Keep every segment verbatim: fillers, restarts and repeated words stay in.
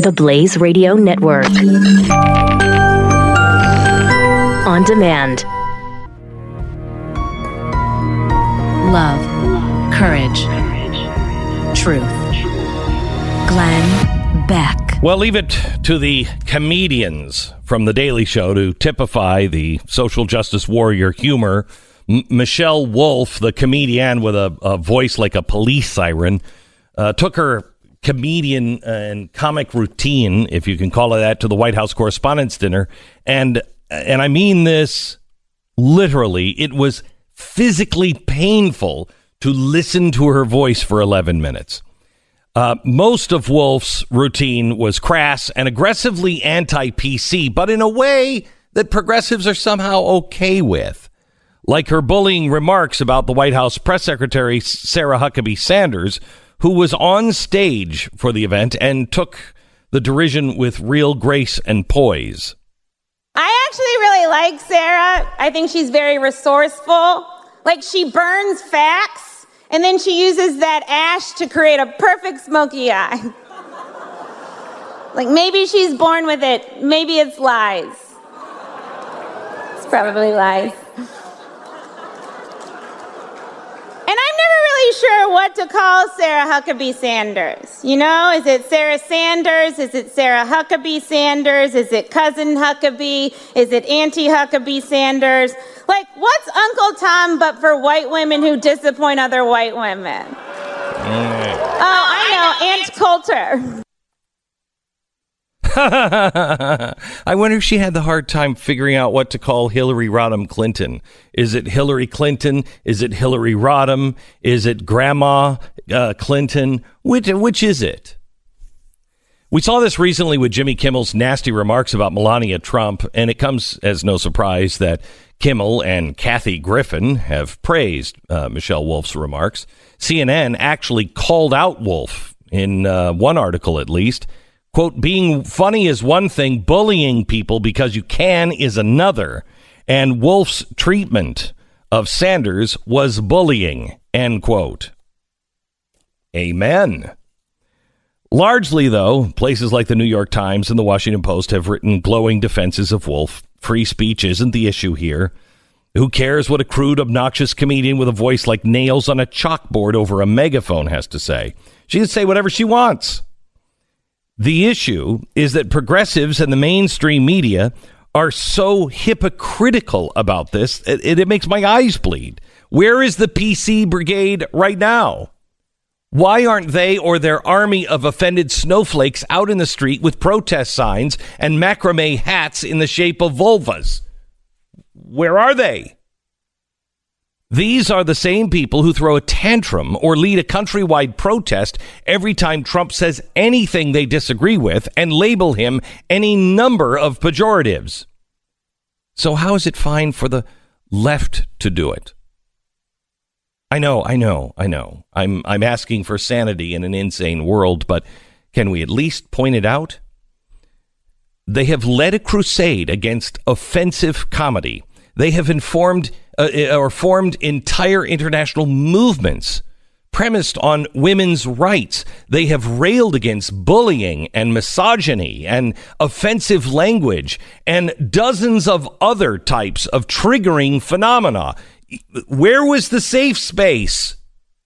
The Blaze Radio Network. On demand. Love, courage, truth. Glenn Beck. Well, leave it to the comedians from The Daily Show to typify the social justice warrior humor. M- Michelle Wolf, the comedian with a, a voice like a police siren, uh, took her comedian and comic routine, if you can call it that, to the White House Correspondents' Dinner. And, and I mean this literally. It was physically painful to listen to her voice for eleven minutes. Uh, most of Wolf's routine was crass and aggressively anti-P C, but in a way that progressives are somehow okay with. Like her bullying remarks about the White House press secretary, Sarah Huckabee Sanders, who was on stage for the event and took the derision with real grace and poise. I actually really like Sarah. I think she's very resourceful. Like, she burns facts, and then she uses that ash to create a perfect smoky eye. Like, maybe she's born with it. Maybe it's lies. It's probably lies. And I'm never really sure what to call Sarah Huckabee Sanders. You know, is it Sarah Sanders? Is it Sarah Huckabee Sanders? Is it cousin Huckabee? Is it Auntie Huckabee Sanders? Like, what's Uncle Tom but for white women who disappoint other white women? Mm. Oh, I know, Aunt Coulter. I wonder if she had the hard time figuring out what to call Hillary Rodham Clinton. Is it Hillary Clinton? Is it Hillary Rodham? Is it Grandma uh, Clinton? Which, which is it? We saw this recently with Jimmy Kimmel's nasty remarks about Melania Trump, and it comes as no surprise that Kimmel and Kathy Griffin have praised uh, Michelle Wolf's remarks. C N N actually called out Wolf in uh, one article, at least. Quote, being funny is one thing, bullying people because you can is another. And Wolf's treatment of Sanders was bullying, end quote. Amen. Largely, though, places like the New York Times and the Washington Post have written glowing defenses of Wolf. Free speech isn't the issue here. Who cares what a crude, obnoxious comedian with a voice like nails on a chalkboard over a megaphone has to say? She can say whatever she wants. The issue is that progressives and the mainstream media are so hypocritical about this, it, it makes my eyes bleed. Where is the P C brigade right now? Why aren't they or their army of offended snowflakes out in the street with protest signs and macrame hats in the shape of vulvas? Where are they? These are the same people who throw a tantrum or lead a countrywide protest every time Trump says anything they disagree with and label him any number of pejoratives. So how is it fine for the left to do it? I know, I know, I know. I'm I'm asking for sanity in an insane world, but can we at least point it out? They have led a crusade against offensive comedy. They have informed uh, or formed entire international movements premised on women's rights. They have railed against bullying and misogyny and offensive language and dozens of other types of triggering phenomena. Where was the safe space?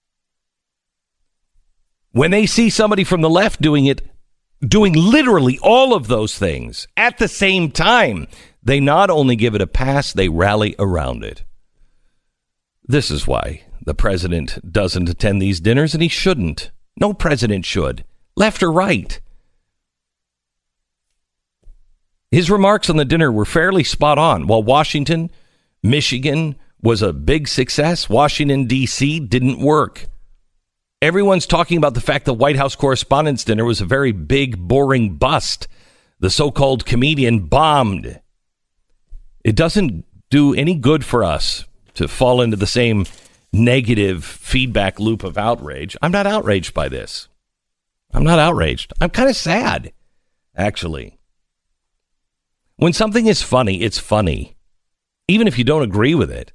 When they see somebody from the left doing it, doing literally all of those things at the same time, they not only give it a pass, they rally around it. This is why the president doesn't attend these dinners, and he shouldn't. No president should, left or right. His remarks on the dinner were fairly spot on. While Washington, Michigan was a big success, Washington, D C didn't work. Everyone's talking about the fact the White House Correspondents' Dinner was a very big, boring bust. The so-called comedian bombed. It doesn't do any good for us to fall into the same negative feedback loop of outrage. I'm not outraged by this. I'm not outraged. I'm kind of sad, actually. When something is funny, it's funny, even if you don't agree with it.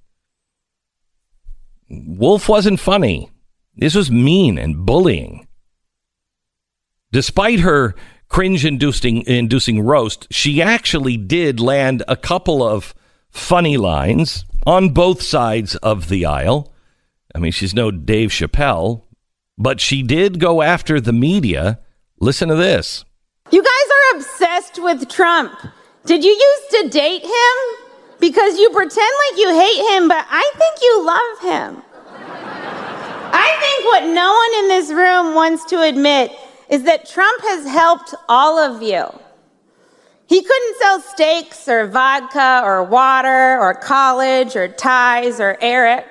Wolf wasn't funny. This was mean and bullying. Despite her cringe-inducing inducing roast, she actually did land a couple of funny lines on both sides of the aisle. I mean, she's no Dave Chappelle, but she did go after the media. Listen to this. You guys are obsessed with Trump. Did you used to date him? Because you pretend like you hate him, but I think you love him. I think what no one in this room wants to admit is that Trump has helped all of you. He couldn't sell steaks or vodka or water or college or ties or Eric.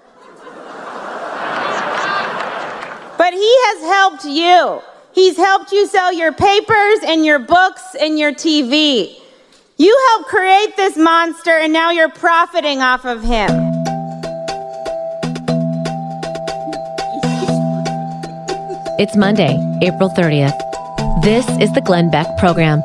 But he has helped you. He's helped you sell your papers and your books and your T V. You helped create this monster, and now you're profiting off of him. It's Monday, April thirtieth. This is the Glenn Beck Program.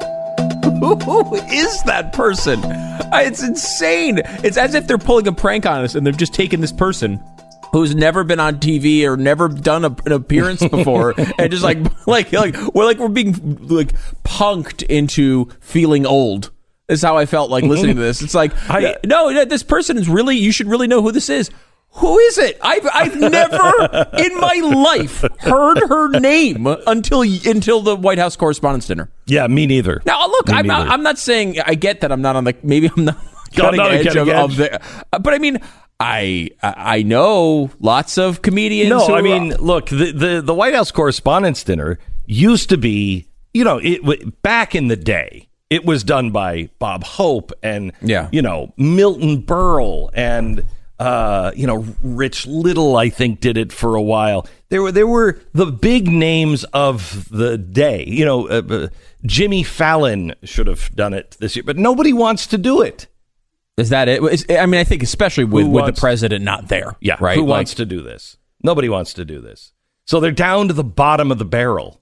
Who is that person? It's insane. It's as if they're pulling a prank on us, and they've just taken this person who's never been on T V or never done a, an appearance before, and just like, like, like we're like we're being like punked into feeling old. Is how I felt like listening to this. It's like, I, no, this person is really, you should really know who this is. Who is it? I've I've never in my life heard her name until until the White House Correspondents' Dinner. Yeah, me neither. Now, look, me I'm not, I'm not saying, I get that I'm not on the, maybe I'm not cutting not edge, cutting of, edge. of the, but I mean, I I know lots of comedians. No, who I are, mean, look, the, the, the White House Correspondents' Dinner used to be, you know, it back in the day. It was done by Bob Hope and, yeah. you know, Milton Berle and, uh, you know, Rich Little, I think, did it for a while. There were there were the big names of the day. You know, uh, uh, Jimmy Fallon should have done it this year, but nobody wants to do it. Is that it? Is, I mean, I think especially with, with wants, the president not there. Yeah, right? Who like, wants to do this? Nobody wants to do this. So they're down to the bottom of the barrel.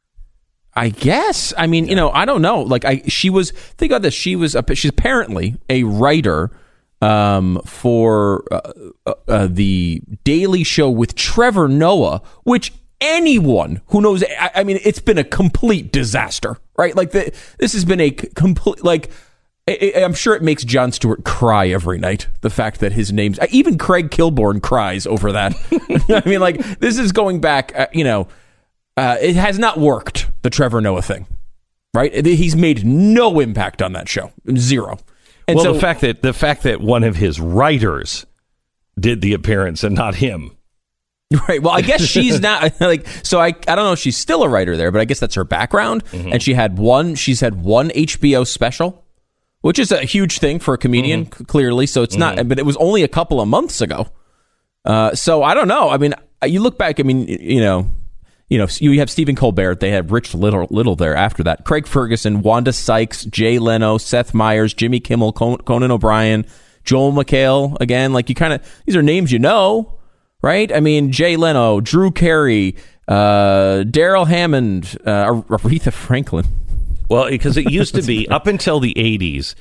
I guess. I mean, you know, I don't know. Like, I she was. Think about this. She was. A, she's apparently a writer um, for uh, uh, the Daily Show with Trevor Noah, which anyone who knows. I, I mean, it's been a complete disaster, right? Like the, this has been a complete. Like, I, I'm sure it makes Jon Stewart cry every night. The fact that his name's even Craig Kilborn cries over that. I mean, like this is going back. Uh, you know. Uh, it has not worked, the Trevor Noah thing, right? He's made no impact on that show, zero. And well, so, the fact that the fact that one of his writers did the appearance and not him, right? Well, I guess she's not like so. I I don't know if she's still a writer there, but I guess that's her background. Mm-hmm. And she had one. She's had one H B O special, which is a huge thing for a comedian, mm-hmm. clearly. So it's mm-hmm. not, but it was only a couple of months ago. Uh, so I don't know. I mean, you look back. I mean, you know. You know, you have Stephen Colbert. They had Rich Little, Little there after that. Craig Ferguson, Wanda Sykes, Jay Leno, Seth Meyers, Jimmy Kimmel, Conan O'Brien, Joel McHale. Again, like you kind of, these are names you know, right? I mean, Jay Leno, Drew Carey, uh, Daryl Hammond, uh, Aretha Franklin. Well, because it used to be, up until the eighties,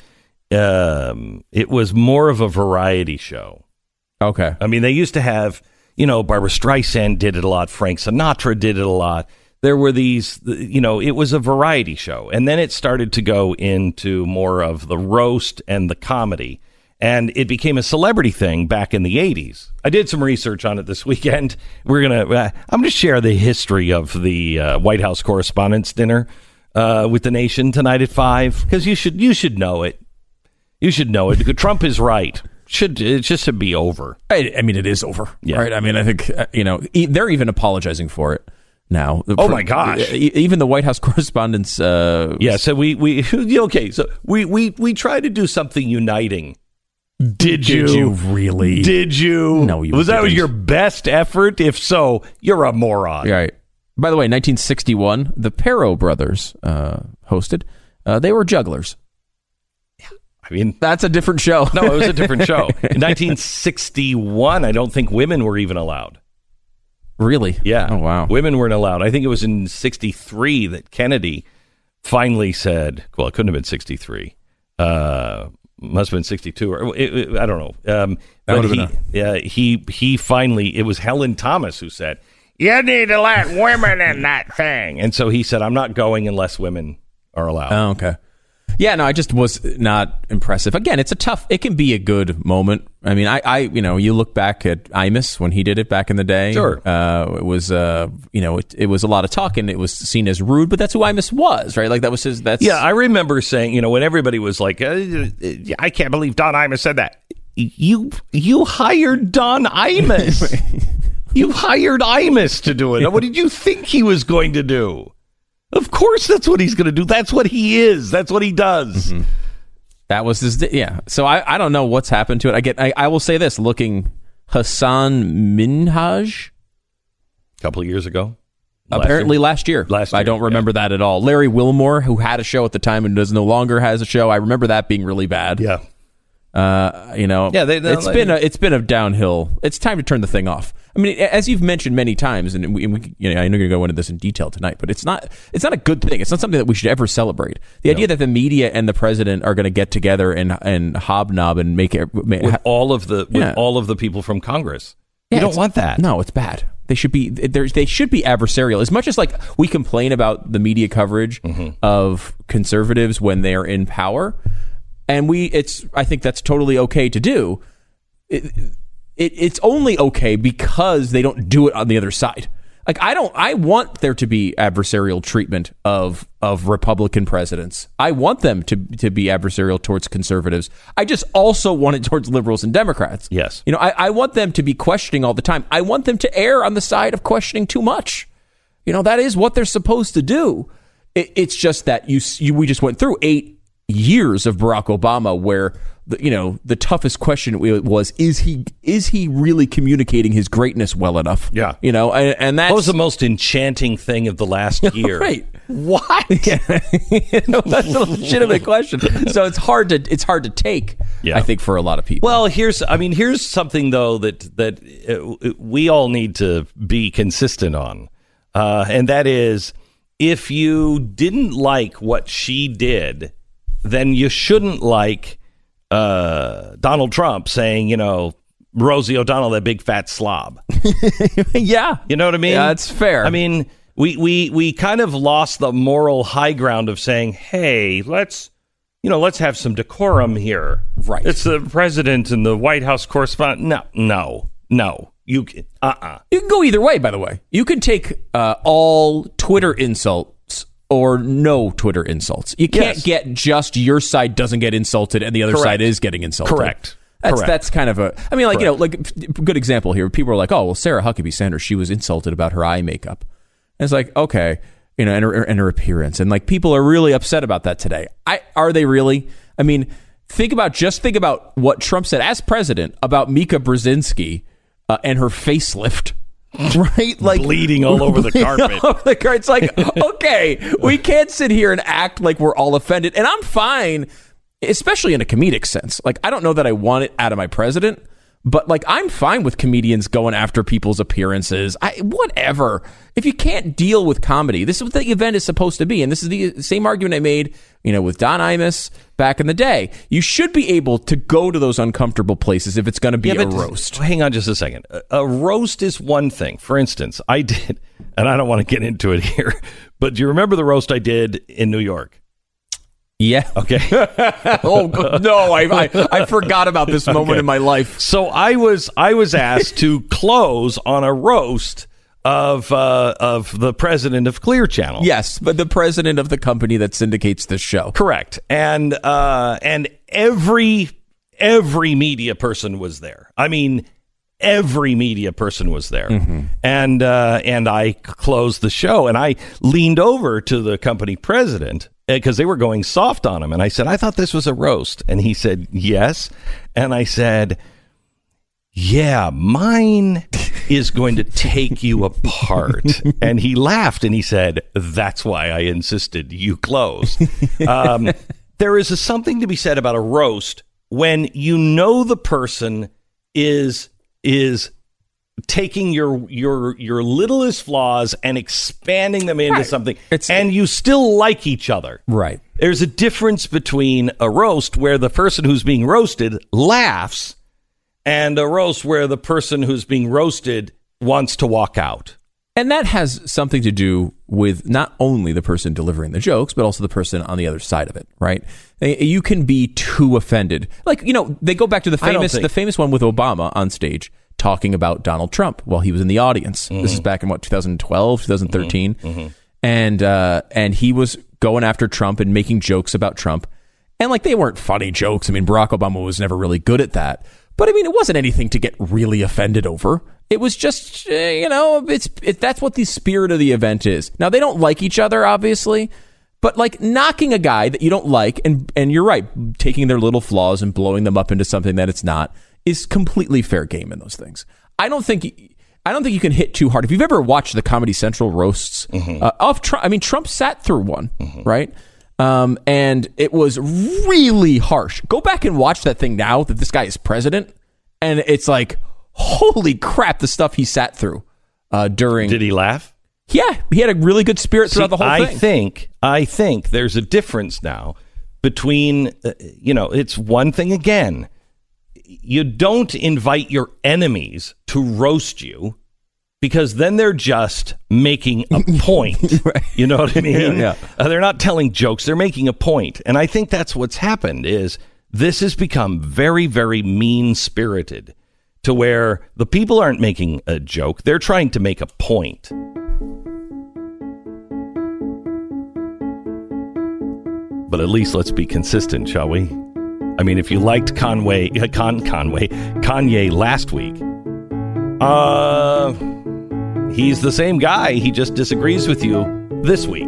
um, it was more of a variety show. Okay. I mean, they used to have... You know, Barbara Streisand did it a lot. Frank Sinatra did it a lot. There were these, you know, it was a variety show. And then it started to go into more of the roast and the comedy. And it became a celebrity thing back in the eighties. I did some research on it this weekend. We're going to, uh, I'm going to share the history of the uh, White House Correspondents' Dinner uh, with the nation tonight at five. Because you should, you should know it. You should know it. Because Trump is right. Should it just should be over? I, I mean, it is over, yeah. right? I mean, I think uh, you know e- they're even apologizing for it now. Oh my gosh! E- even the White House correspondents. Uh, yeah. So we we okay. So we we we try to do something uniting. Did you? Did you really? Did you? No, you was didn't. that was your best effort? If so, you're a moron. Right. By the way, nineteen sixty-one, the Perot brothers uh, hosted. Uh, they were jugglers. I mean, that's a different show. No, it was a different show. In nineteen sixty-one, I don't think women were even allowed. Really? Yeah. Oh, wow. Women weren't allowed. I think it was in sixty-three that Kennedy finally said, well, it couldn't have been sixty-three. Uh, must have been sixty-two. Or it, it, I don't know. Um, that but would he, have been a... yeah, he, he finally, it was Helen Thomas who said, you need to let women in that thing. And so he said, I'm not going unless women are allowed. Oh, okay. Yeah, no, I just was not impressive. Again, it's a tough, it can be a good moment. I mean, I, I you know, you look back at Imus when he did it back in the day. Sure. Uh, it was, uh, you know, it, it was a lot of talk and it was seen as rude, but that's who Imus was, right? Like that was his, that's. Yeah, I remember saying, you know, when everybody was like, uh, I can't believe Don Imus said that. You, you hired Don Imus. You hired Imus to do it. What did you think he was going to do? Of course that's what he's going to do. That's what he is. That's what he does. Mm-hmm. That was his, yeah. So I, I don't know what's happened to it. I get. I, I will say this, looking Hassan Minhaj. A couple of years ago. Apparently last year. Last year. I don't remember yeah. that at all. Larry Wilmore, who had a show at the time and does no longer has a show. I remember that being really bad. Yeah. Uh, you know, yeah, they, they, it's they, been a, it's been a downhill. It's time to turn the thing off. I mean, as you've mentioned many times, and we, we you know, I know you're going to go into this in detail tonight, but it's not it's not a good thing. It's not something that we should ever celebrate. The no. idea that the media and the president are going to get together and and hobnob and make it make, with ha- all of the with yeah. all of the people from Congress. Yeah, you don't want that. No, it's bad. They should be they should be adversarial. As much as like we complain about the media coverage mm-hmm. of conservatives when they are in power. And we, it's, I think that's totally okay to do. It, it, it's only okay because they don't do it on the other side. Like, I don't, I want there to be adversarial treatment of, of Republican presidents. I want them to, to be adversarial towards conservatives. I just also want it towards liberals and Democrats. Yes. You know, I, I want them to be questioning all the time. I want them to err on the side of questioning too much. You know, that is what they're supposed to do. It, it's just that you, you, we just went through eight years of Barack Obama where the, you know the toughest question was is he is he really communicating his greatness well enough? Yeah, you know, and, and that's what was the most enchanting thing of the last year? Right? What? Yeah. You know, that's a legitimate question. So it's hard to it's hard to take. Yeah. I think for a lot of people. Well, here's I mean here's something though that that uh, we all need to be consistent on, uh, and that is if you didn't like what she did, then you shouldn't like uh, Donald Trump saying, you know, Rosie O'Donnell, that big fat slob. Yeah. You know what I mean? Yeah, that's fair. I mean, we, we, we kind of lost the moral high ground of saying, hey, let's, you know, let's have some decorum here. Right. It's the president and the White House correspondent. No, no, no. You can, uh-uh. You can go either way, by the way. You can take uh, all Twitter insults or no Twitter insults. You can't yes. get just your side doesn't get insulted and the other Correct. side is getting insulted. Correct. That's Correct. that's kind of a. I mean, like Correct. you know, like good example here. People are like, "Oh, well, Sarah Huckabee Sanders, she was insulted about her eye makeup." And it's like, okay, you know, and her, and her appearance, and like people are really upset about that today. I are they really? I mean, think about just think about what Trump said as president about Mika Brzezinski uh, and her facelift. Right, like bleeding all over the carpet. Over the car. It's like, okay, we can't sit here and act like we're all offended. And I'm fine, especially in a comedic sense. Like, I don't know that I want it out of my president, but like, I'm fine with comedians going after people's appearances. I whatever. If you can't deal with comedy, this is what the event is supposed to be. And this is the same argument I made, you know, with Don Imus back in the day. You should be able to go to those uncomfortable places if it's going to be yeah, a roast. Hang on just a second. A, a roast is one thing. For instance, I did, and I don't want to get into it here, but do you remember the roast I did in New York? Yeah. Okay. Oh no, I, I I forgot about this moment okay. in my life. So I was I was asked to close on a roast of uh, of the president of Clear Channel. Yes, but the president of the company that syndicates this show. Correct. And uh, and every every media person was there. I mean, every media person was there. Mm-hmm. And uh, and I closed the show, and I leaned over to the company president because they were going soft on him. And I said, I thought this was a roast. And he said, yes. And I said, yeah, mine is going to take you apart. And he laughed and he said, that's why I insisted you close. Um, there is a, something to be said about a roast when you know the person is is taking your your your littlest flaws and expanding them into right. something, it's, and you still like each other. Right. There's a difference between a roast where the person who's being roasted laughs and a roast where the person who's being roasted wants to walk out. And that has something to do with not only the person delivering the jokes, but also the person on the other side of it, right? You can be too offended. Like, you know, they go back to the famous think- the famous one with Obama on stage talking about Donald Trump while he was in the audience. Mm-hmm. This is back in, what, twenty twelve, twenty thirteen? Mm-hmm. Mm-hmm. And, uh, and he was going after Trump and making jokes about Trump. And, like, they weren't funny jokes. I mean, Barack Obama was never really good at that. But, I mean, it wasn't anything to get really offended over. It was just, uh, you know, it's it, that's what the spirit of the event is. Now, they don't like each other, obviously, but like knocking a guy that you don't like, and and you're right, taking their little flaws and blowing them up into something that it's not, is completely fair game in those things. I don't think I don't think you can hit too hard. If you've ever watched the Comedy Central roasts mm-hmm. uh, of Trump, I mean, Trump sat through one, mm-hmm. right? Um, and it was really harsh. Go back and watch that thing now that this guy is president, and it's like, holy crap, the stuff he sat through uh, during... Did he laugh? Yeah, he had a really good spirit throughout See, the whole I thing. I think, I think there's a difference now between, uh, you know, it's one thing again. You don't invite your enemies to roast you because then they're just making a point. Right. You know what I mean? Yeah. Uh, they're not telling jokes. They're making a point. And I think that's what's happened is this has become very, very mean-spirited. To where the people aren't making a joke, they're trying to make a point. But at least let's be consistent, shall we? I mean, if you liked Conway, uh, Con Conway, Kanye last week, uh, he's the same guy. He just disagrees with you this week.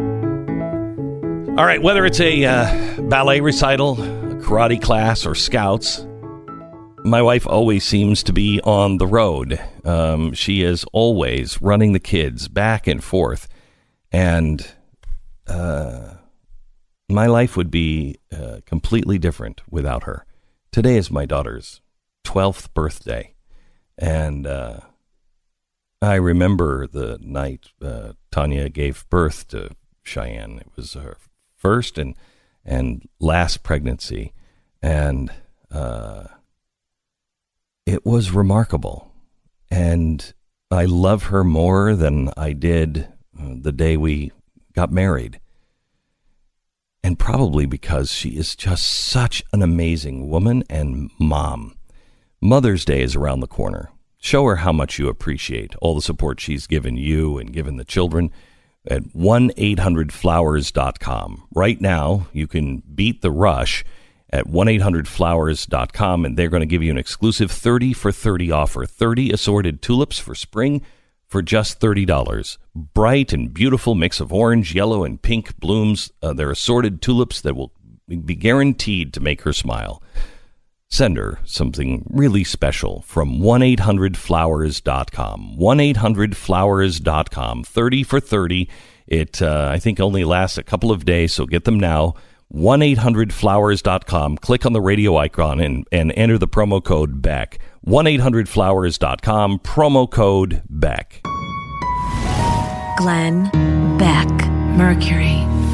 All right, whether it's a uh, ballet recital, a karate class, or scouts, my wife always seems to be on the road. Um, she is always running the kids back and forth. And uh, my life would be uh, completely different without her. Today is my daughter's twelfth birthday. And uh, I remember the night uh, Tanya gave birth to Cheyenne. It was her first and, and last pregnancy. And... Uh, It was remarkable, and I love her more than I did the day we got married. And probably because she is just such an amazing woman and mom. Mother's Day is around the corner. Show her how much you appreciate all the support she's given you and given the children at one eight hundred flowers dot com. Right now, you can beat the rush at one eight hundred flowers dot com, and they're going to give you an exclusive thirty for thirty offer. thirty assorted tulips for spring for just thirty dollars. Bright and beautiful mix of orange, yellow, and pink blooms. Uh, they're assorted tulips that will be guaranteed to make her smile. Send her something really special from one eight hundred flowers dot com. one eight hundred flowers dot com. thirty for thirty. It, uh, I think, only lasts a couple of days, so get them now. one eight hundred flowers dot com. Click on the radio icon and, and enter the promo code BECK. one eight hundred flowers dot com, promo code BECK. Glenn Beck, Mercury.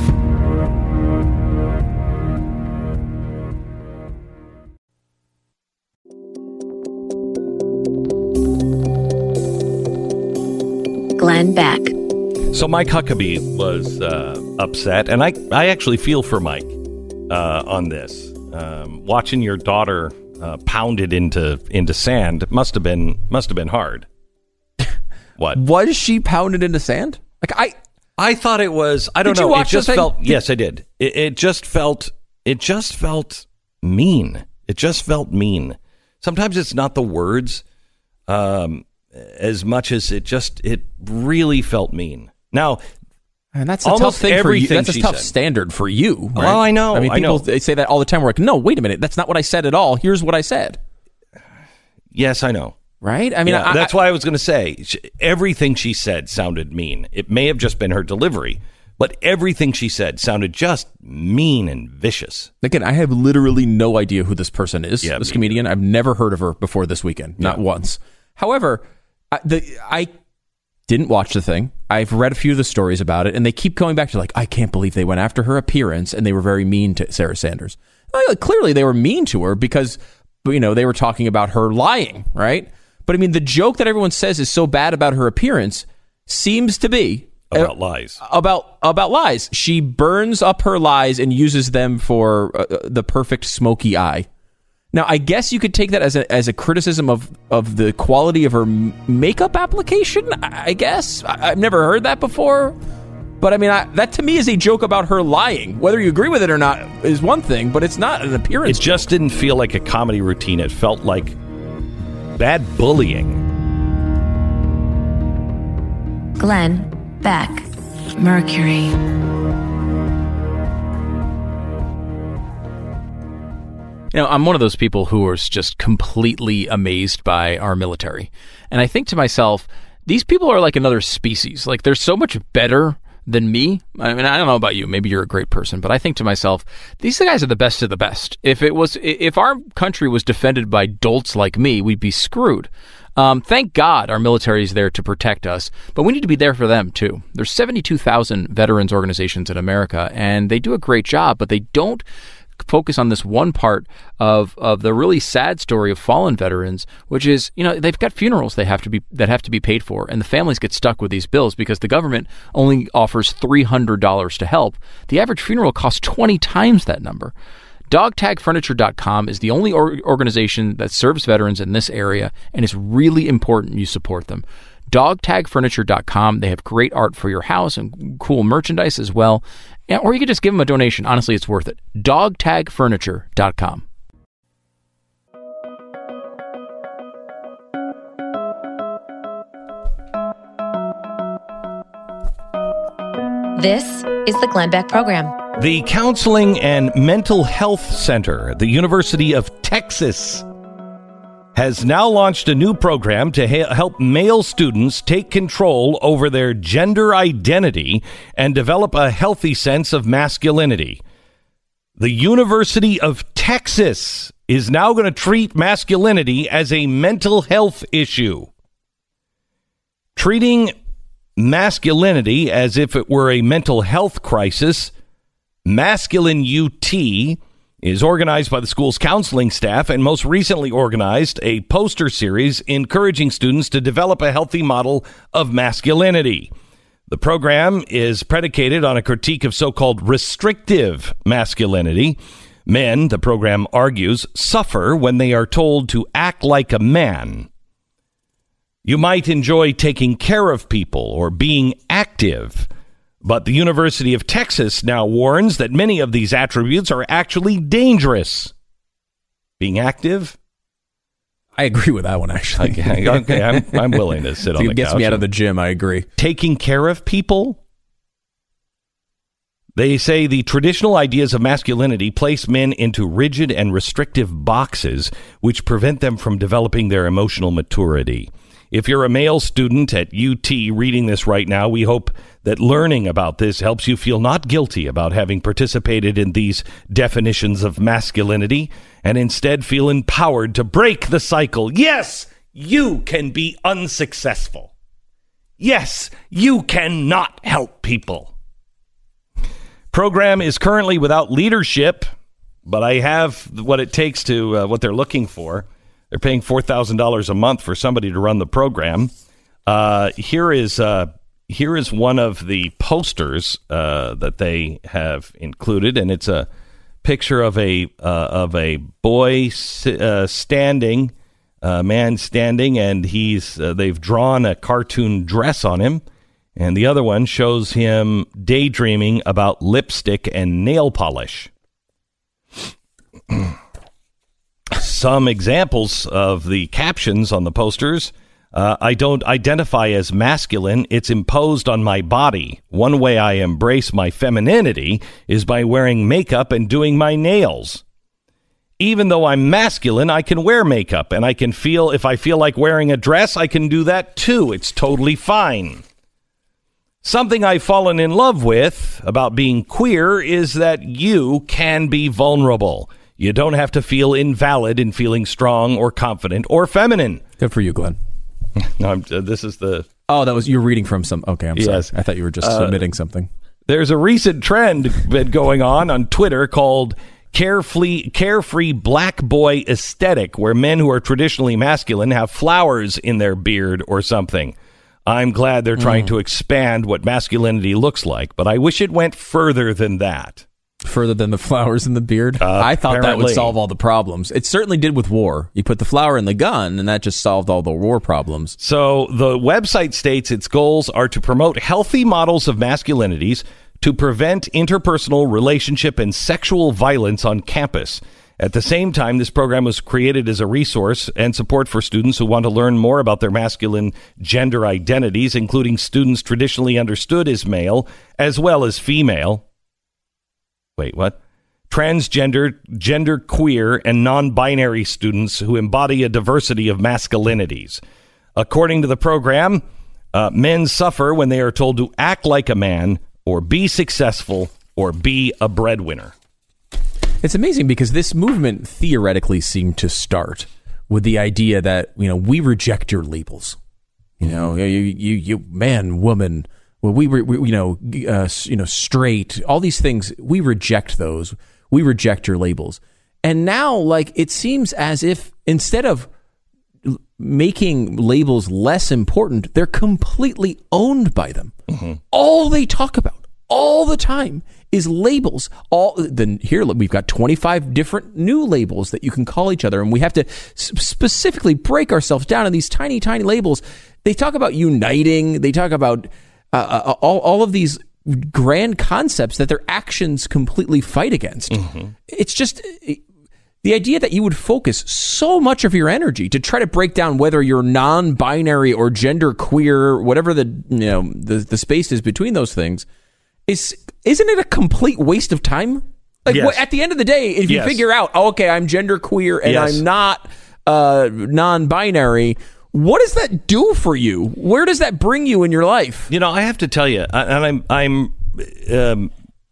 Glenn Beck. So Mike Huckabee was uh, upset, and I, I actually feel for Mike uh, on this. Um, watching your daughter uh, pounded into into sand must have been must have been hard. What was she pounded into sand? Like I, I thought it was. I don't did know. You watch it just the thing? felt. Yes, I did. It, it just felt. It just felt mean. It just felt mean. Sometimes it's not the words, um, as much as it just. It really felt mean. Now, and that's a tough thing for you. That's a tough said. standard for you. Right? Oh, I know. I mean, I people know. They say that all the time. We're like, no, wait a minute. That's not what I said at all. Here's what I said. Yes, I know. Right? I mean, yeah, I, that's I, why I was going to say she, everything she said sounded mean. It may have just been her delivery, but everything she said sounded just mean and vicious. Again, I have literally no idea who this person is. Yeah, this comedian. Either. I've never heard of her before this weekend. Not yeah. once. However, I, the I. didn't watch the thing. I've read a few of the stories about it, and they keep going back to like, I can't believe they went after her appearance, and they were very mean to Sarah Sanders. Well, clearly, they were mean to her because, you know, they were talking about her lying, right? But I mean, the joke that everyone says is so bad about her appearance seems to be about uh, lies. About about lies. She burns up her lies and uses them for uh, the perfect smoky eye. Now, I guess you could take that as a as a criticism of, of the quality of her m- makeup application, I, I guess. I, I've never heard that before. But, I mean, I, that to me is a joke about her lying. Whether you agree with it or not is one thing, but it's not an appearance. It just didn't feel like a comedy routine. It felt like bad bullying. Glenn Beck, Mercury. You know, I'm one of those people who is just completely amazed by our military. And I think to myself, these people are like another species. Like, they're so much better than me. I mean, I don't know about you. Maybe you're a great person. But I think to myself, these guys are the best of the best. If it was, if our country was defended by dolts like me, we'd be screwed. Um, thank God our military is there to protect us, but we need to be there for them, too. There's seventy-two thousand veterans organizations in America, and they do a great job, but they don't focus on this one part of, of the really sad story of fallen veterans, which is, you know, they've got funerals they have to be that have to be paid for, and the families get stuck with these bills because the government only offers three hundred dollars to help. The average funeral costs twenty times that number. dog tag furniture dot com is the only or- organization that serves veterans in this area, and it's really important you support them. dog tag furniture dot com. They have great art for your house and cool merchandise as well. Yeah, or you could just give them a donation. Honestly, it's worth it. dog tag furniture dot com. This is the Glenn Beck Program. The Counseling and Mental Health Center at the University of Texas has now launched a new program to ha- help male students take control over their gender identity and develop a healthy sense of masculinity. The University of Texas is now going to treat masculinity as a mental health issue. Treating masculinity as if it were a mental health crisis, Masculine U T is organized by the school's counseling staff and most recently organized a poster series encouraging students to develop a healthy model of masculinity. The program is predicated on a critique of so-called restrictive masculinity. Men, the program argues, suffer when they are told to act like a man. You might enjoy taking care of people or being active, but the University of Texas now warns that many of these attributes are actually dangerous. Being active? I agree with that one, actually. Okay, okay I'm, I'm willing to sit on the couch. It gets me out of the gym, I agree. Taking care of people? They say the traditional ideas of masculinity place men into rigid and restrictive boxes, which prevent them from developing their emotional maturity. If you're a male student at U T reading this right now, we hope that learning about this helps you feel not guilty about having participated in these definitions of masculinity and instead feel empowered to break the cycle. Yes, you can be unsuccessful. Yes, you cannot help people. Program is currently without leadership, but I have what it takes to uh, what they're looking for. They're paying four thousand dollars a month for somebody to run the program. Uh, here is uh, here is one of the posters uh, that they have included, and it's a picture of a uh, of a boy uh, standing, a man standing, and he's uh, they've drawn a cartoon dress on him, and the other one shows him daydreaming about lipstick and nail polish. Some examples of the captions on the posters. Uh, I don't identify as masculine. It's imposed on my body. One way I embrace my femininity is by wearing makeup and doing my nails. Even though I'm masculine, I can wear makeup, and I can feel, if I feel like wearing a dress, I can do that too. It's totally fine. Something I've fallen in love with about being queer is that you can be vulnerable. You don't have to feel invalid in feeling strong or confident or feminine. Good for you, Glenn. No, I'm, uh, this is the... Oh, that was you're reading from some... Okay, I'm yes. sorry. I thought you were just uh, submitting something. There's a recent trend been going on on Twitter called carefree, carefree black boy aesthetic, where men who are traditionally masculine have flowers in their beard or something. I'm glad they're trying mm. to expand what masculinity looks like, but I wish it went further than that. Further than the flowers in the beard? Uh, I thought apparently. that would solve all the problems. It certainly did with war. You put the flower in the gun, and that just solved all the war problems. So the website states its goals are to promote healthy models of masculinities, to prevent interpersonal, relationship, and sexual violence on campus. At the same time, this program was created as a resource and support for students who want to learn more about their masculine gender identities, including students traditionally understood as male as well as female. Wait, what? Transgender, gender queer, and non-binary students who embody a diversity of masculinities. According to the program, uh, men suffer when they are told to act like a man or be successful or be a breadwinner. It's amazing because this movement theoretically seemed to start with the idea that, you know, we reject your labels. You know, you, you, you man, woman, well, we, we you know, uh, you know, straight, all these things, we reject those. We reject your labels. And now, like, it seems as if instead of making labels less important, they're completely owned by them. Mm-hmm. All they talk about all the time is labels. All then here we've got twenty-five different new labels that you can call each other, and we have to specifically break ourselves down in these tiny, tiny labels. They talk about uniting. They talk about uh, all all of these grand concepts that their actions completely fight against. Mm-hmm. It's just it, the idea that you would focus so much of your energy to try to break down whether you're non-binary or gender queer, whatever the you know the the space is between those things. Is isn't it a complete waste of time? Like yes. wh- at the end of the day, if you yes. figure out, oh, okay, I'm gender queer and yes. I'm not uh, non-binary, what does that do for you? Where does that bring you in your life? You know, I have to tell you, I, and I'm I'm um,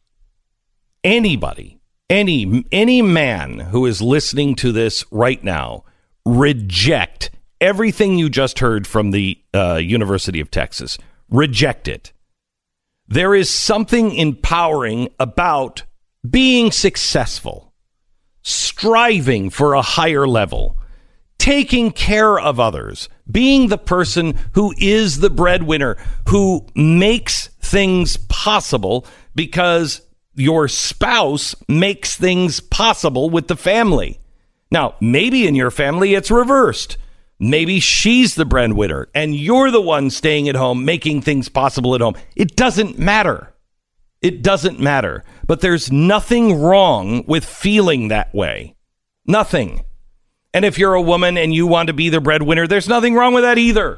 anybody, any any man who is listening to this right now, reject everything you just heard from the uh, University of Texas. Reject it. There is something empowering about being successful, striving for a higher level, taking care of others, being the person who is the breadwinner, who makes things possible because your spouse makes things possible with the family. Now, maybe in your family it's reversed. Maybe she's the breadwinner and you're the one staying at home, making things possible at home. It doesn't matter. It doesn't matter. But there's nothing wrong with feeling that way. Nothing. And if you're a woman and you want to be the breadwinner, there's nothing wrong with that either.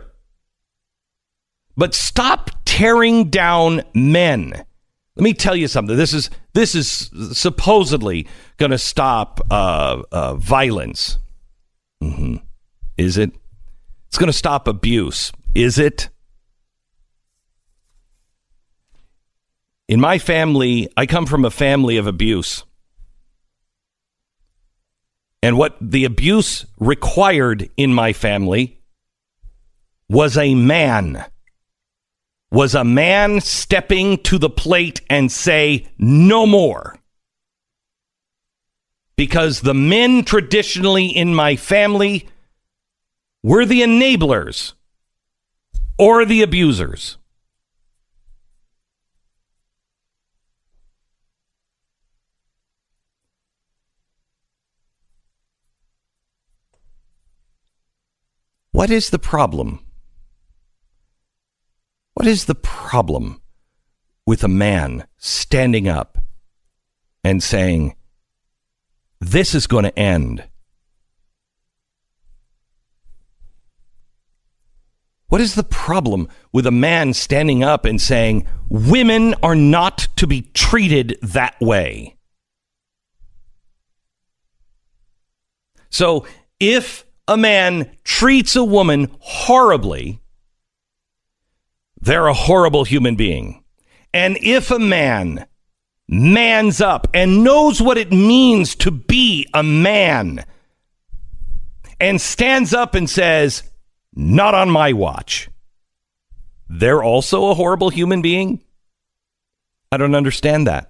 But stop tearing down men. Let me tell you something. This is this is supposedly going to stop uh, uh, violence. Mm-hmm. Is it? It's going to stop abuse. Is it? In my family, I come from a family of abuse. And what the abuse required in my family was a man. Was a man stepping to the plate and say, no more. Because the men traditionally in my family were the enablers or the abusers. What is the problem? What is the problem with a man standing up and saying, this is going to end? What is the problem with a man standing up and saying, women are not to be treated that way? So if a man treats a woman horribly, they're a horrible human being. And if a man mans up and knows what it means to be a man and stands up and says, not on my watch, they're also a horrible human being? I don't understand that.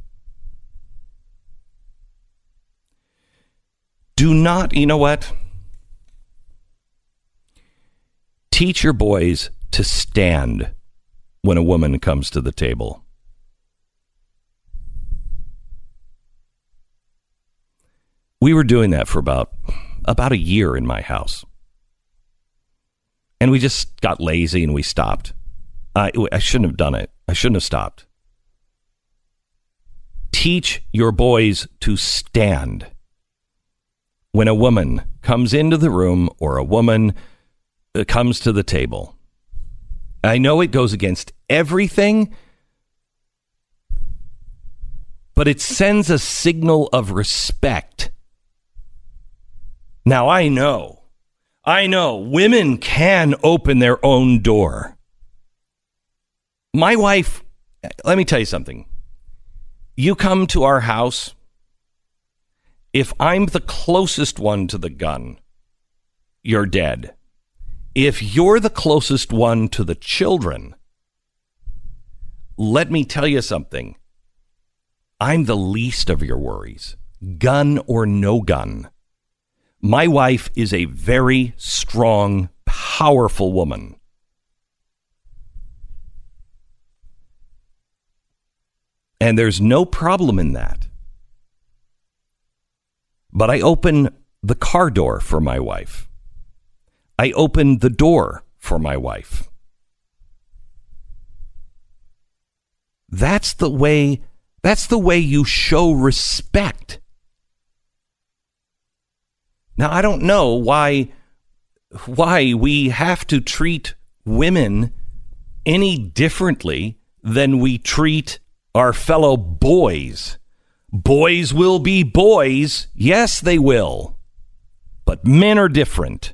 Do not, you know what? Teach your boys to stand when a woman comes to the table. We were doing that for about about a year in my house. And we just got lazy and we stopped. I, I shouldn't have done it. I shouldn't have stopped. Teach your boys to stand when a woman comes into the room or a woman comes to the table. I know it goes against everything, but it sends a signal of respect. Now, I know, I know women can open their own door. My wife, let me tell you something. You come to our house, if I'm the closest one to the gun, you're dead. If you're the closest one to the children, let me tell you something. I'm the least of your worries, gun or no gun. My wife is a very strong, powerful woman. And there's no problem in that. But I open the car door for my wife. I open the door for my wife. That's the way, that's the way you show respect. Now, I don't know why, why we have to treat women any differently than we treat our fellow boys. Boys will be boys. Yes, they will. But men are different.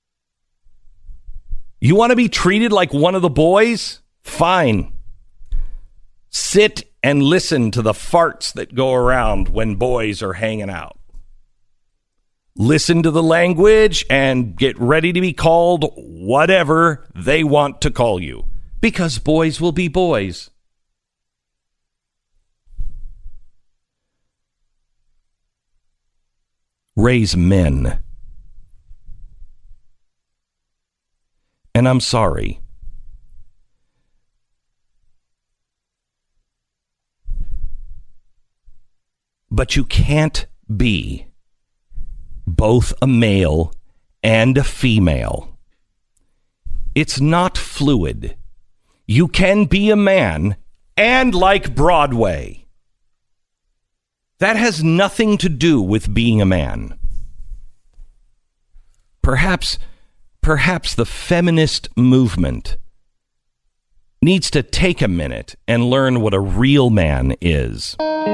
You want to be treated like one of the boys? Fine. Sit and listen to the farts that go around when boys are hanging out. Listen to the language and get ready to be called whatever they want to call you. Because boys will be boys. Raise men. And I'm sorry. But you can't be both a male and a female. It's not fluid. You can be a man and like Broadway. That has nothing to do with being a man. Perhaps, perhaps the feminist movement needs to take a minute and learn what a real man is.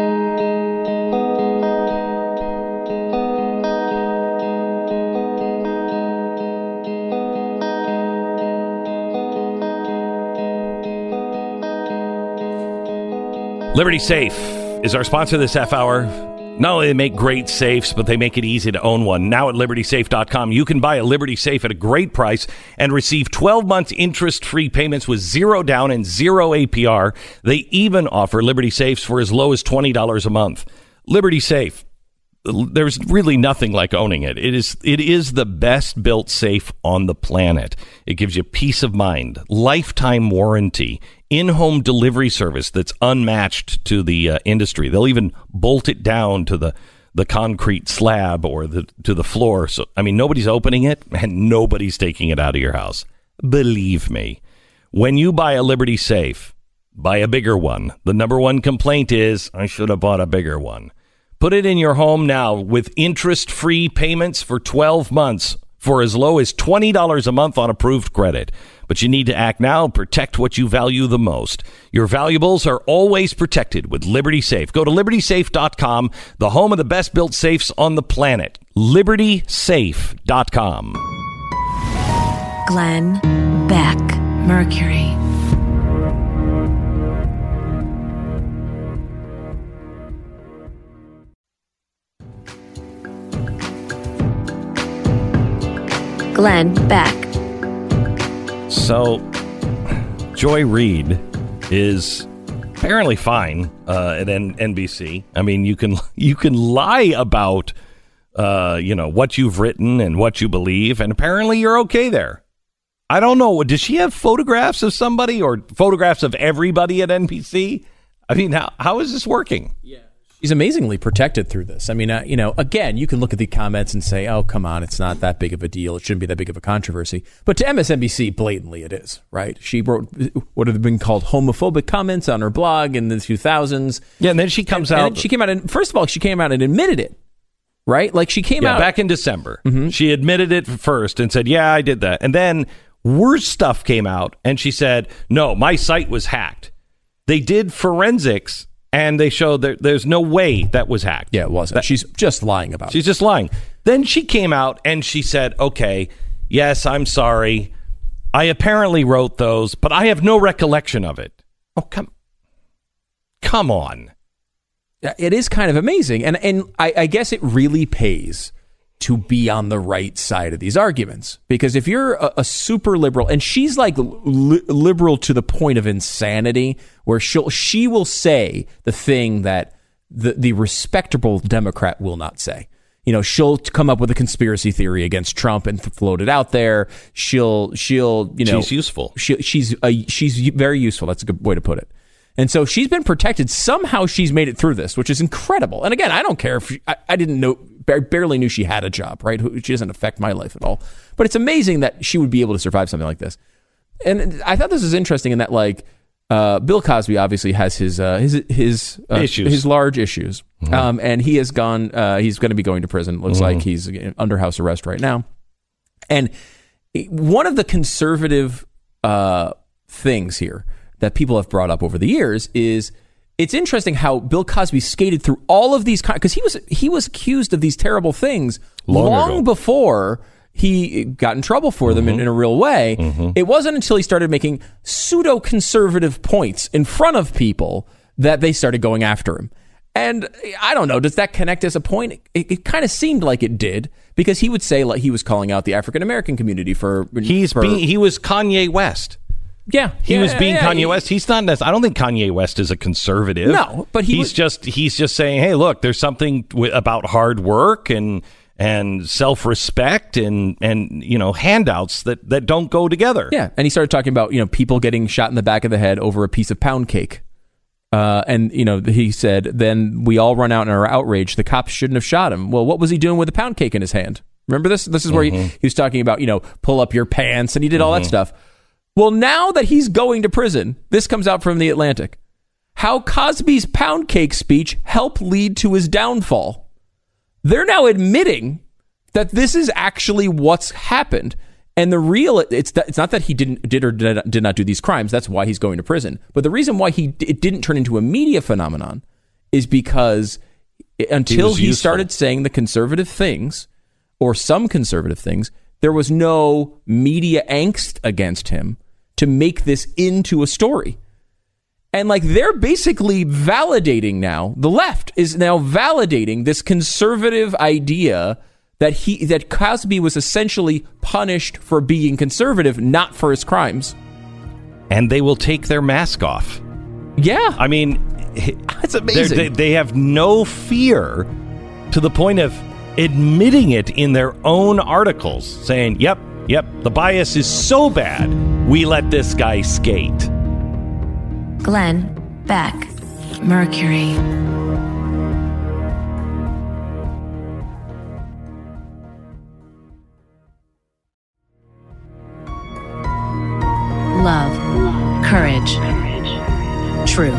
Liberty Safe is our sponsor this half hour. Not only do they make great safes, but they make it easy to own one. Now at liberty safe dot com, you can buy a Liberty Safe at a great price and receive twelve months interest-free payments with zero down and zero A P R. They even offer Liberty Safes for as low as twenty dollars a month. Liberty Safe, there's really nothing like owning it. It is it is the best built safe on the planet. It gives you peace of mind, lifetime warranty, in-home delivery service that's unmatched to the uh, industry. They'll even bolt it down to the, the concrete slab or the to the floor. So, I mean, nobody's opening it and nobody's taking it out of your house. Believe me, when you buy a Liberty Safe, buy a bigger one. The number one complaint is, I should have bought a bigger one. Put it in your home now with interest-free payments for twelve months for as low as twenty dollars a month on approved credit. But you need to act now, protect what you value the most. Your valuables are always protected with Liberty Safe. Go to liberty safe dot com, the home of the best built safes on the planet. liberty safe dot com. Glenn Beck, Mercury. Glenn Beck. So, Joy Reid is apparently fine uh, at N B C. I mean, you can you can lie about uh, you know what you've written and what you believe, and apparently you're okay there. I don't know. Does she have photographs of somebody or photographs of everybody at N B C? I mean, how how is this working? Yeah. She's amazingly protected through this. I mean, uh, you know, again, you can look at the comments and say, oh, come on, it's not that big of a deal. It shouldn't be that big of a controversy. But to M S N B C, blatantly it is, right? She wrote what have been called homophobic comments on her blog in the two thousands. Yeah, and then she comes and, out. And she came out and, first of all, she came out and admitted it, right? Like she came yeah, out. back in December. Mm-hmm. She admitted it first and said, yeah, I did that. And then worse stuff came out and she said, no, my site was hacked. They did forensics. And they showed that there's no way that was hacked. Yeah, it wasn't. That, she's just lying about she's it. She's just lying. Then she came out and she said, okay, yes, I'm sorry. I apparently wrote those, but I have no recollection of it. Oh, come, come on. It is kind of amazing. And, and I, I guess it really pays to be on the right side of these arguments. Because if you're a, a super liberal, and she's like li- liberal to the point of insanity, where she'll, she will say the thing that the, the respectable Democrat will not say. You know, she'll come up with a conspiracy theory against Trump and float it out there. She'll, she'll, you know, she's useful. She, she's a, she's very useful. That's a good way to put it. And so she's been protected. Somehow she's made it through this, which is incredible. And again, I don't care if she, I, I didn't know, barely knew she had a job, right? She doesn't affect my life at all. But it's amazing that she would be able to survive something like this. And I thought this was interesting in that, like, uh, Bill Cosby obviously has his uh, his his uh, issues. his large issues, mm-hmm. um, and he has gone. Uh, he's going to be going to prison. Looks mm-hmm. like he's under house arrest right now. And one of the conservative uh, things here that people have brought up over the years is it's interesting how Bill Cosby skated through all of these, because he was he was accused of these terrible things long, long before he got in trouble for them mm-hmm. in, in a real way. Mm-hmm. It wasn't until he started making pseudo-conservative points in front of people that they started going after him. And I don't know, does that connect as a point? It, it kind of seemed like it did, because he would say like he was calling out the African-American community for... He's for, being, he was Kanye West. Yeah, he yeah, was being yeah, Kanye he, West. He's not. I don't think Kanye West is a conservative. No, but he he's was, just he's just saying, hey, look, there's something w- about hard work and and self-respect and and you know handouts that that don't go together. Yeah, and he started talking about you know people getting shot in the back of the head over a piece of pound cake. Uh, and you know he said, then we all run out in our outrage. The cops shouldn't have shot him. Well, what was he doing with the pound cake in his hand? Remember this? This is where mm-hmm. he, he was talking about you know pull up your pants, and he did all mm-hmm. that stuff. Well, now that he's going to prison, this comes out from The Atlantic. How Cosby's pound cake speech helped lead to his downfall. They're now admitting that this is actually what's happened. And the real, it's that, it's not that he didn't did or did not, did not do these crimes. That's why he's going to prison. But the reason why he it didn't turn into a media phenomenon is because until he, he started saying the conservative things, or some conservative things, there was no media angst against him to make this into a story. And like they're basically validating now, the left is now validating this conservative idea that he that Cosby was essentially punished for being conservative, not for his crimes. And they will take their mask off. Yeah. I mean, that's amazing. They, they have no fear to the point of admitting it in their own articles, saying, yep, yep, the bias is so bad, we let this guy skate. Glenn Beck, Mercury. Love, courage, truth.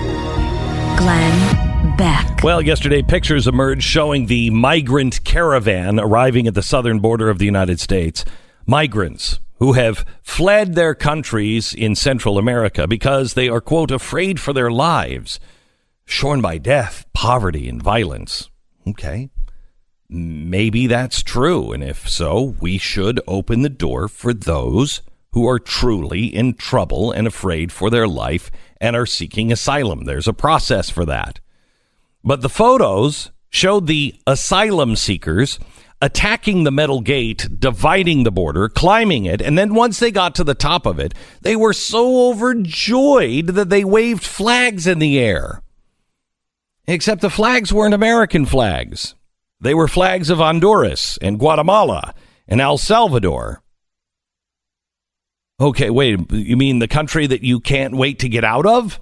Glenn Beck. Well, yesterday, pictures emerged showing the migrant caravan arriving at the southern border of the United States. Migrants who have fled their countries in Central America because they are, quote, afraid for their lives, shorn by death, poverty, and violence. Okay. Maybe that's true. And if so, we should open the door for those who are truly in trouble and afraid for their life and are seeking asylum. There's a process for that. But the photos showed the asylum seekers attacking the metal gate, dividing the border, climbing it, and then once they got to the top of it, they were so overjoyed that they waved flags in the air. Except the flags weren't American flags. They were flags of Honduras and Guatemala and El Salvador. Okay, wait, you mean the country that you can't wait to get out of?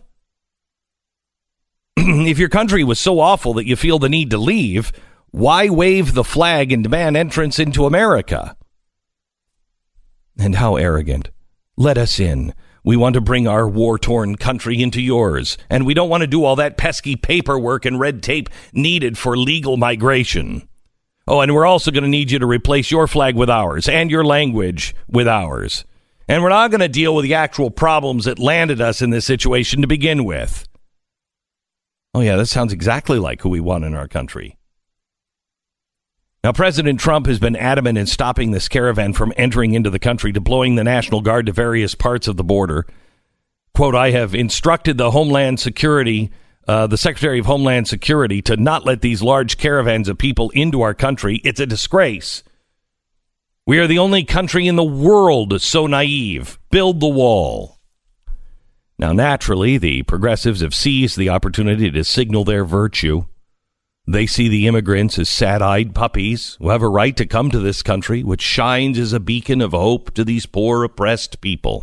If your country was so awful that you feel the need to leave, why wave the flag and demand entrance into America? And how arrogant. Let us in. We want to bring our war-torn country into yours, and we don't want to do all that pesky paperwork and red tape needed for legal migration. Oh, and we're also going to need you to replace your flag with ours and your language with ours. And we're not going to deal with the actual problems that landed us in this situation to begin with. Oh, yeah, that sounds exactly like who we want in our country. Now, President Trump has been adamant in stopping this caravan from entering into the country, deploying the National Guard to various parts of the border. Quote, I have instructed the Homeland Security, uh, the Secretary of Homeland Security, to not let these large caravans of people into our country. It's a disgrace. We are the only country in the world so naive. Build the wall. Now, naturally, the progressives have seized the opportunity to signal their virtue. They see the immigrants as sad-eyed puppies who have a right to come to this country, which shines as a beacon of hope to these poor, oppressed people.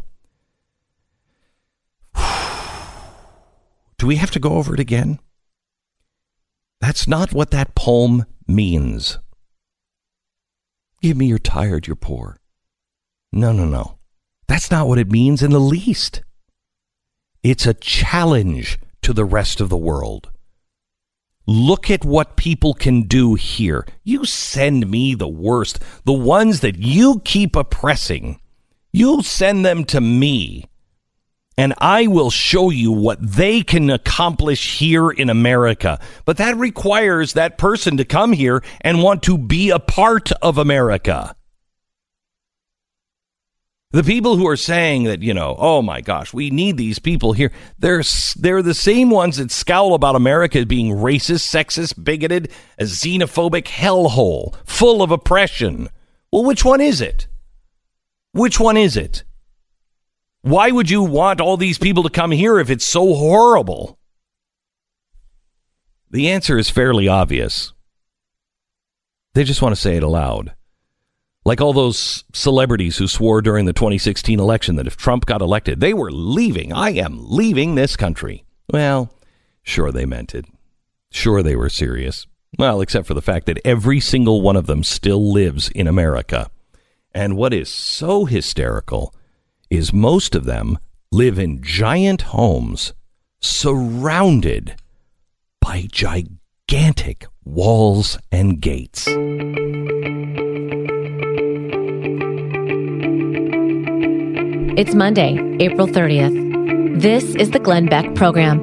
Do we have to go over it again? That's not what that poem means. Give me you're tired, you're poor. No, no, no. That's not what it means in the least. It's a challenge to the rest of the world. Look at what people can do here. You send me the worst, the ones that you keep oppressing. You send them to me, and I will show you what they can accomplish here in America. But that requires that person to come here and want to be a part of America. The people who are saying that, you know, oh my gosh, we need these people here, they're, they're the same ones that scowl about America as being racist, sexist, bigoted, a xenophobic hellhole, full of oppression. Well, which one is it? Which one is it? Why would you want all these people to come here if it's so horrible? The answer is fairly obvious. They just want to say it aloud. Like all those celebrities who swore during the twenty sixteen election that if Trump got elected, they were leaving. I am leaving this country. Well, sure they meant it. Sure they were serious. Well, except for the fact that every single one of them still lives in America. And what is so hysterical is most of them live in giant homes surrounded by gigantic walls and gates. It's Monday, April thirtieth. This is the Glenn Beck Program.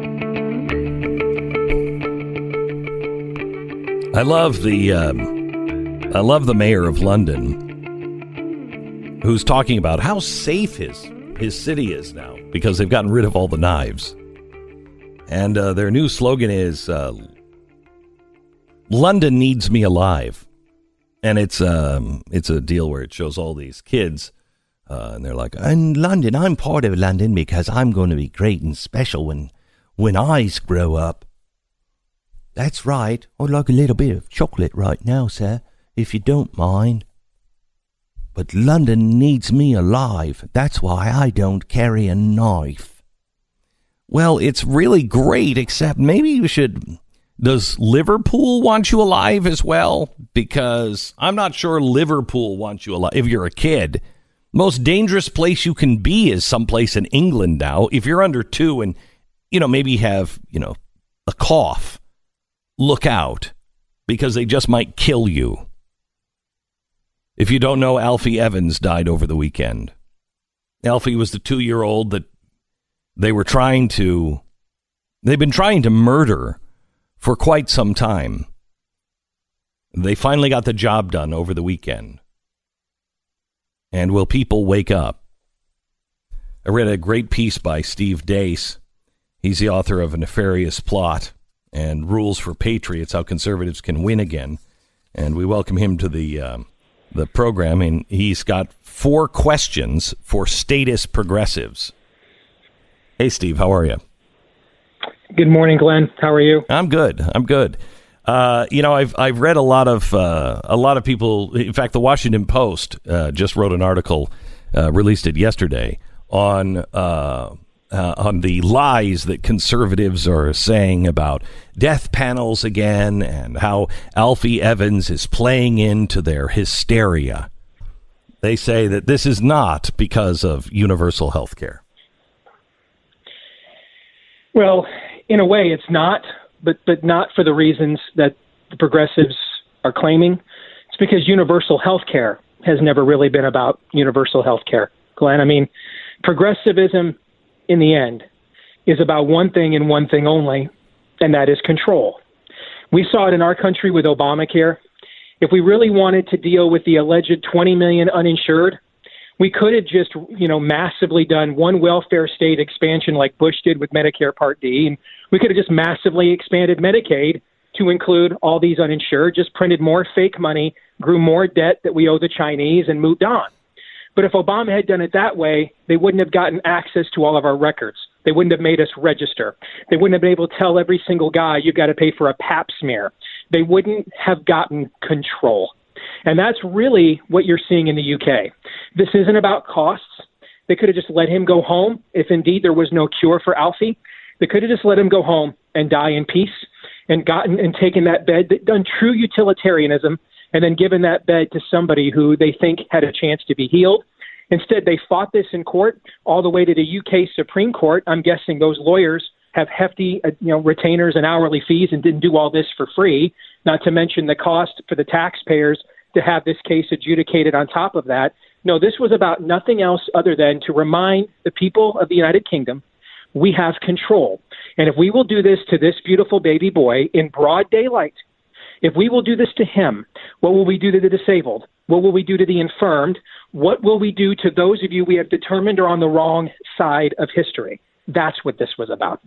I love the um, I love the mayor of London, who's talking about how safe his his city is now because they've gotten rid of all the knives, and uh, their new slogan is uh, "London needs me alive," and it's um it's a deal where it shows all these kids. Uh, and they're like, in London, I'm part of London because I'm going to be great and special when when I grow up. That's right. I'd like a little bit of chocolate right now, sir, if you don't mind. But London needs me alive. That's why I don't carry a knife. Well, it's really great, except maybe you should... Does Liverpool want you alive as well? Because I'm not sure Liverpool wants you alive if you're a kid. Most dangerous place you can be is someplace in England now. If you're under two and, you know, maybe have, you know, a cough, look out because they just might kill you. If you don't know, Alfie Evans died over the weekend. Alfie was the two-year-old that they were trying to, they've been trying to murder for quite some time. They finally got the job done over the weekend. And will people wake up? I read a great piece by Steve Deace. He's the author of A Nefarious Plot and Rules for Patriots, How Conservatives Can Win Again. And we welcome him to the um, the program. And he's got four questions for statist progressives. Hey, Steve, how are you? Good morning, Glenn. How are you? I'm good. I'm good. Uh, you know, I've I've read a lot of uh, a lot of people. In fact, the Washington Post uh, just wrote an article uh, released it yesterday on uh, uh, on the lies that conservatives are saying about death panels again and how Alfie Evans is playing into their hysteria. They say that this is not because of universal health care. Well, in a way, it's not, but but not for the reasons that the progressives are claiming. It's because universal health care has never really been about universal health care, Glenn. I mean, progressivism, in the end, is about one thing and one thing only, and that is control. We saw it in our country with Obamacare. If we really wanted to deal with the alleged twenty million uninsured, we could have just, you know, massively done one welfare state expansion like Bush did with Medicare Part D, and we could have just massively expanded Medicaid to include all these uninsured, just printed more fake money, grew more debt that we owe the Chinese, and moved on. But if Obama had done it that way, they wouldn't have gotten access to all of our records. They wouldn't have made us register. They wouldn't have been able to tell every single guy, you've got to pay for a pap smear. They wouldn't have gotten control. And that's really what you're seeing in the U K. This isn't about costs. They could have just let him go home if indeed there was no cure for Alfie. They could have just let him go home and die in peace and gotten and taken that bed, done true utilitarianism, and then given that bed to somebody who they think had a chance to be healed. Instead, they fought this in court all the way to the U K Supreme Court. I'm guessing those lawyers have hefty uh, you know, retainers and hourly fees and didn't do all this for free, not to mention the cost for the taxpayers to have this case adjudicated on top of that. No, this was about nothing else other than to remind the people of the United Kingdom we have control. And if we will do this to this beautiful baby boy in broad daylight, if we will do this to him, what will we do to the disabled? What will we do to the infirmed? What will we do to those of you we have determined are on the wrong side of history? That's what this was about.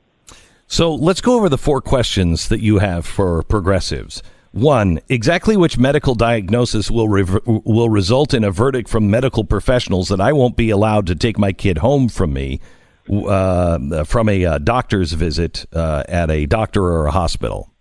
So let's go over the four questions that you have for progressives. One, exactly which medical diagnosis will re- will result in a verdict from medical professionals that I won't be allowed to take my kid home from me uh, from a uh, doctor's visit uh, at a doctor or a hospital?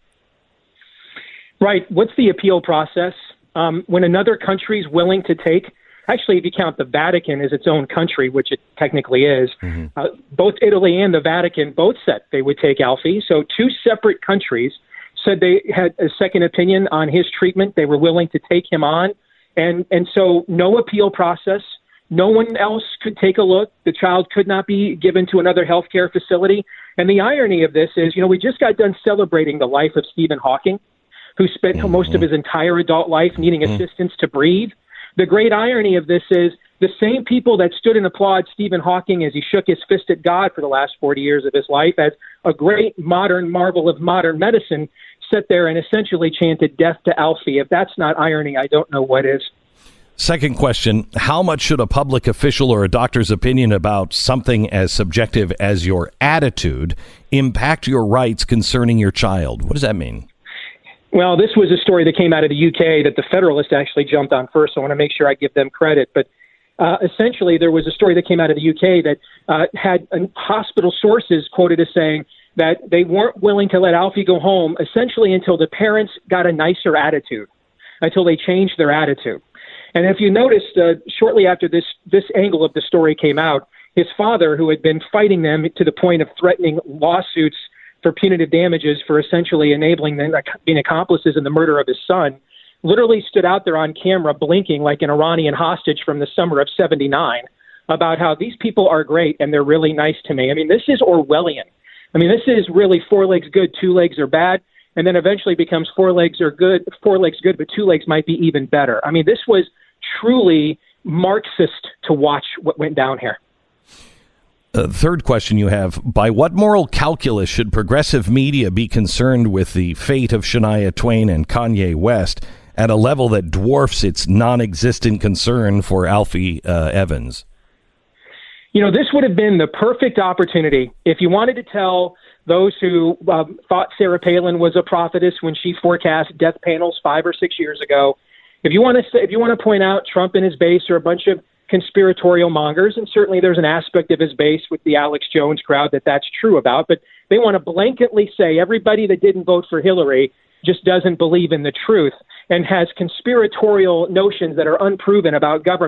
Right. What's the appeal process? Um, when another country is willing to take, actually, if you count the Vatican as its own country, which it technically is, mm-hmm. uh, both Italy and the Vatican both said they would take Alfie. So two separate countries said they had a second opinion on his treatment. They were willing to take him on. And, and so no appeal process. No one else could take a look. The child could not be given to another healthcare facility. And the irony of this is, you know, we just got done celebrating the life of Stephen Hawking, who spent mm-hmm. most of his entire adult life needing mm-hmm. assistance to breathe. The great irony of this is the same people that stood and applauded Stephen Hawking as he shook his fist at God for the last forty years of his life as a great modern marvel of modern medicine sat there and essentially chanted death to Alfie. If that's not irony, I don't know what is. Second question, how much should a public official or a doctor's opinion about something as subjective as your attitude impact your rights concerning your child? What does that mean? Well, this was a story that came out of the U K that the Federalist actually jumped on first, so I want to make sure I give them credit. But uh, essentially, there was a story that came out of the U K that uh, had uh, hospital sources quoted as saying that they weren't willing to let Alfie go home essentially until the parents got a nicer attitude, until they changed their attitude. And if you noticed, uh, shortly after this, this angle of the story came out, his father, who had been fighting them to the point of threatening lawsuits for punitive damages for essentially enabling them being accomplices in the murder of his son, literally stood out there on camera blinking like an Iranian hostage from the summer of seventy-nine about how these people are great and they're really nice to me. I mean, this is Orwellian. I mean, this is really four legs good, two legs are bad, and then eventually becomes four legs are good, four legs good, but two legs might be even better. I mean, this was truly Marxist to watch what went down here. Uh, third question you have, by what moral calculus should progressive media be concerned with the fate of Shania Twain and Kanye West at a level that dwarfs its non-existent concern for Alfie uh, Evans? You know, this would have been the perfect opportunity if you wanted to tell those who uh, thought Sarah Palin was a prophetess when she forecast death panels five or six years ago. If you want to say, if you want to point out Trump and his base are a bunch of conspiratorial mongers, and certainly there's an aspect of his base with the Alex Jones crowd that that's true about, but they want to blanketly say everybody that didn't vote for Hillary just doesn't believe in the truth and has conspiratorial notions that are unproven about government.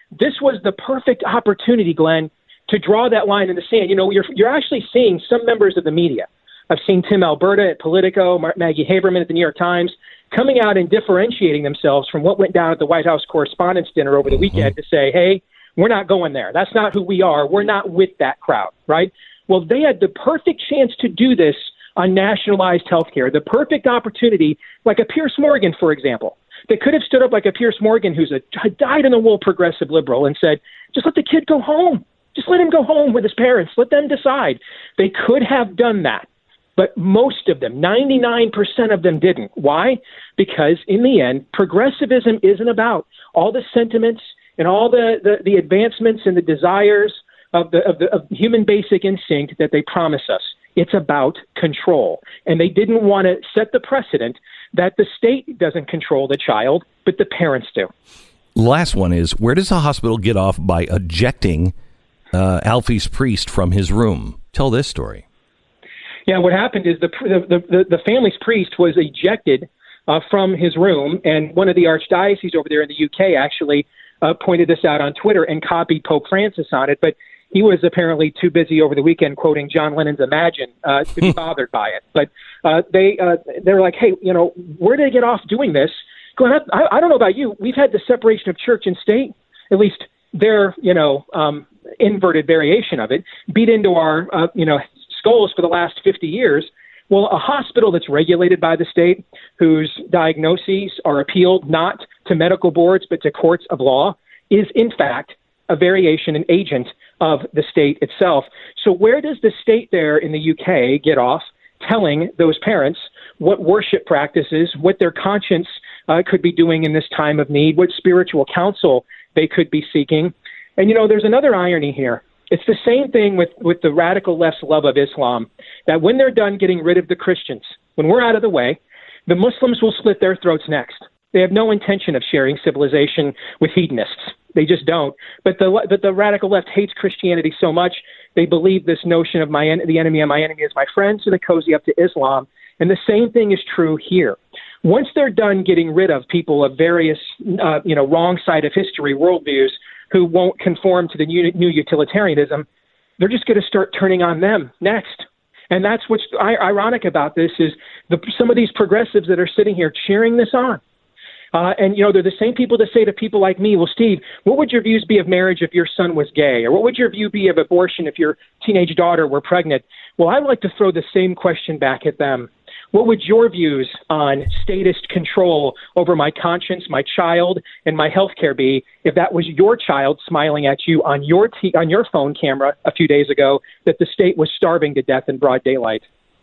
This was the perfect opportunity, Glenn, to draw that line in the sand. You know, you're you're actually seeing some members of the media. I've seen Tim Alberta at Politico, Mar- Maggie Haberman at the New York Times, coming out and differentiating themselves from what went down at the White House Correspondents' Dinner over the weekend to say, hey, we're not going there. That's not who we are. We're not with that crowd, right? Well, they had the perfect chance to do this on nationalized health care, the perfect opportunity, like a Pierce Morgan, for example. They could have stood up like a Pierce Morgan, who's a dyed-in-the-wool progressive liberal, and said, just let the kid go home. Just let him go home with his parents. Let them decide. They could have done that. But most of them, ninety-nine percent of them didn't. Why? Because in the end, progressivism isn't about all the sentiments and all the, the, the advancements and the desires of the, of the of human basic instinct that they promise us. It's about control. And they didn't want to set the precedent that the state doesn't control the child, but the parents do. Last one is, where does the hospital get off by ejecting uh, Alfie's priest from his room? Tell this story. Yeah, what happened is the the the, the family's priest was ejected uh, from his room, and one of the archdioceses over there in the U K actually uh, pointed this out on Twitter and copied Pope Francis on it. But he was apparently too busy over the weekend quoting John Lennon's Imagine uh, to be bothered by it. But uh, they uh, they were like, hey, you know, where did they get off doing this? Glenn, I, I don't know about you. We've had the separation of church and state, at least their, you know, um, inverted variation of it, beat into our, uh, you know, skulls for the last fifty years. Well, a hospital that's regulated by the state, whose diagnoses are appealed not to medical boards but to courts of law, is in fact a variation, an agent of the state itself. So where does the state there in the U K get off telling those parents what worship practices, what their conscience uh, could be doing in this time of need, what spiritual counsel they could be seeking? And, you know, there's another irony here. It's the same thing with, with the radical left's love of Islam, that when they're done getting rid of the Christians, when we're out of the way, the Muslims will slit their throats next. They have no intention of sharing civilization with hedonists. They just don't. But the but the radical left hates Christianity so much, they believe this notion of my en- the enemy of my enemy is my friend, so they cozy up to Islam. And the same thing is true here. Once they're done getting rid of people of various, uh, you know, wrong side of history worldviews who won't conform to the new, new utilitarianism, they're just going to start turning on them next. And that's what's ironic about this is the, some of these progressives that are sitting here cheering this on. Uh, and, you know, they're the same people that say to people like me, well, Steve, what would your views be of marriage if your son was gay? Or what would your view be of abortion if your teenage daughter were pregnant? Well, I'd like to throw the same question back at them. What would your views on statist control over my conscience, my child, and my health care be if that was your child smiling at you on your t- on your phone camera a few days ago that the state was starving to death in broad daylight?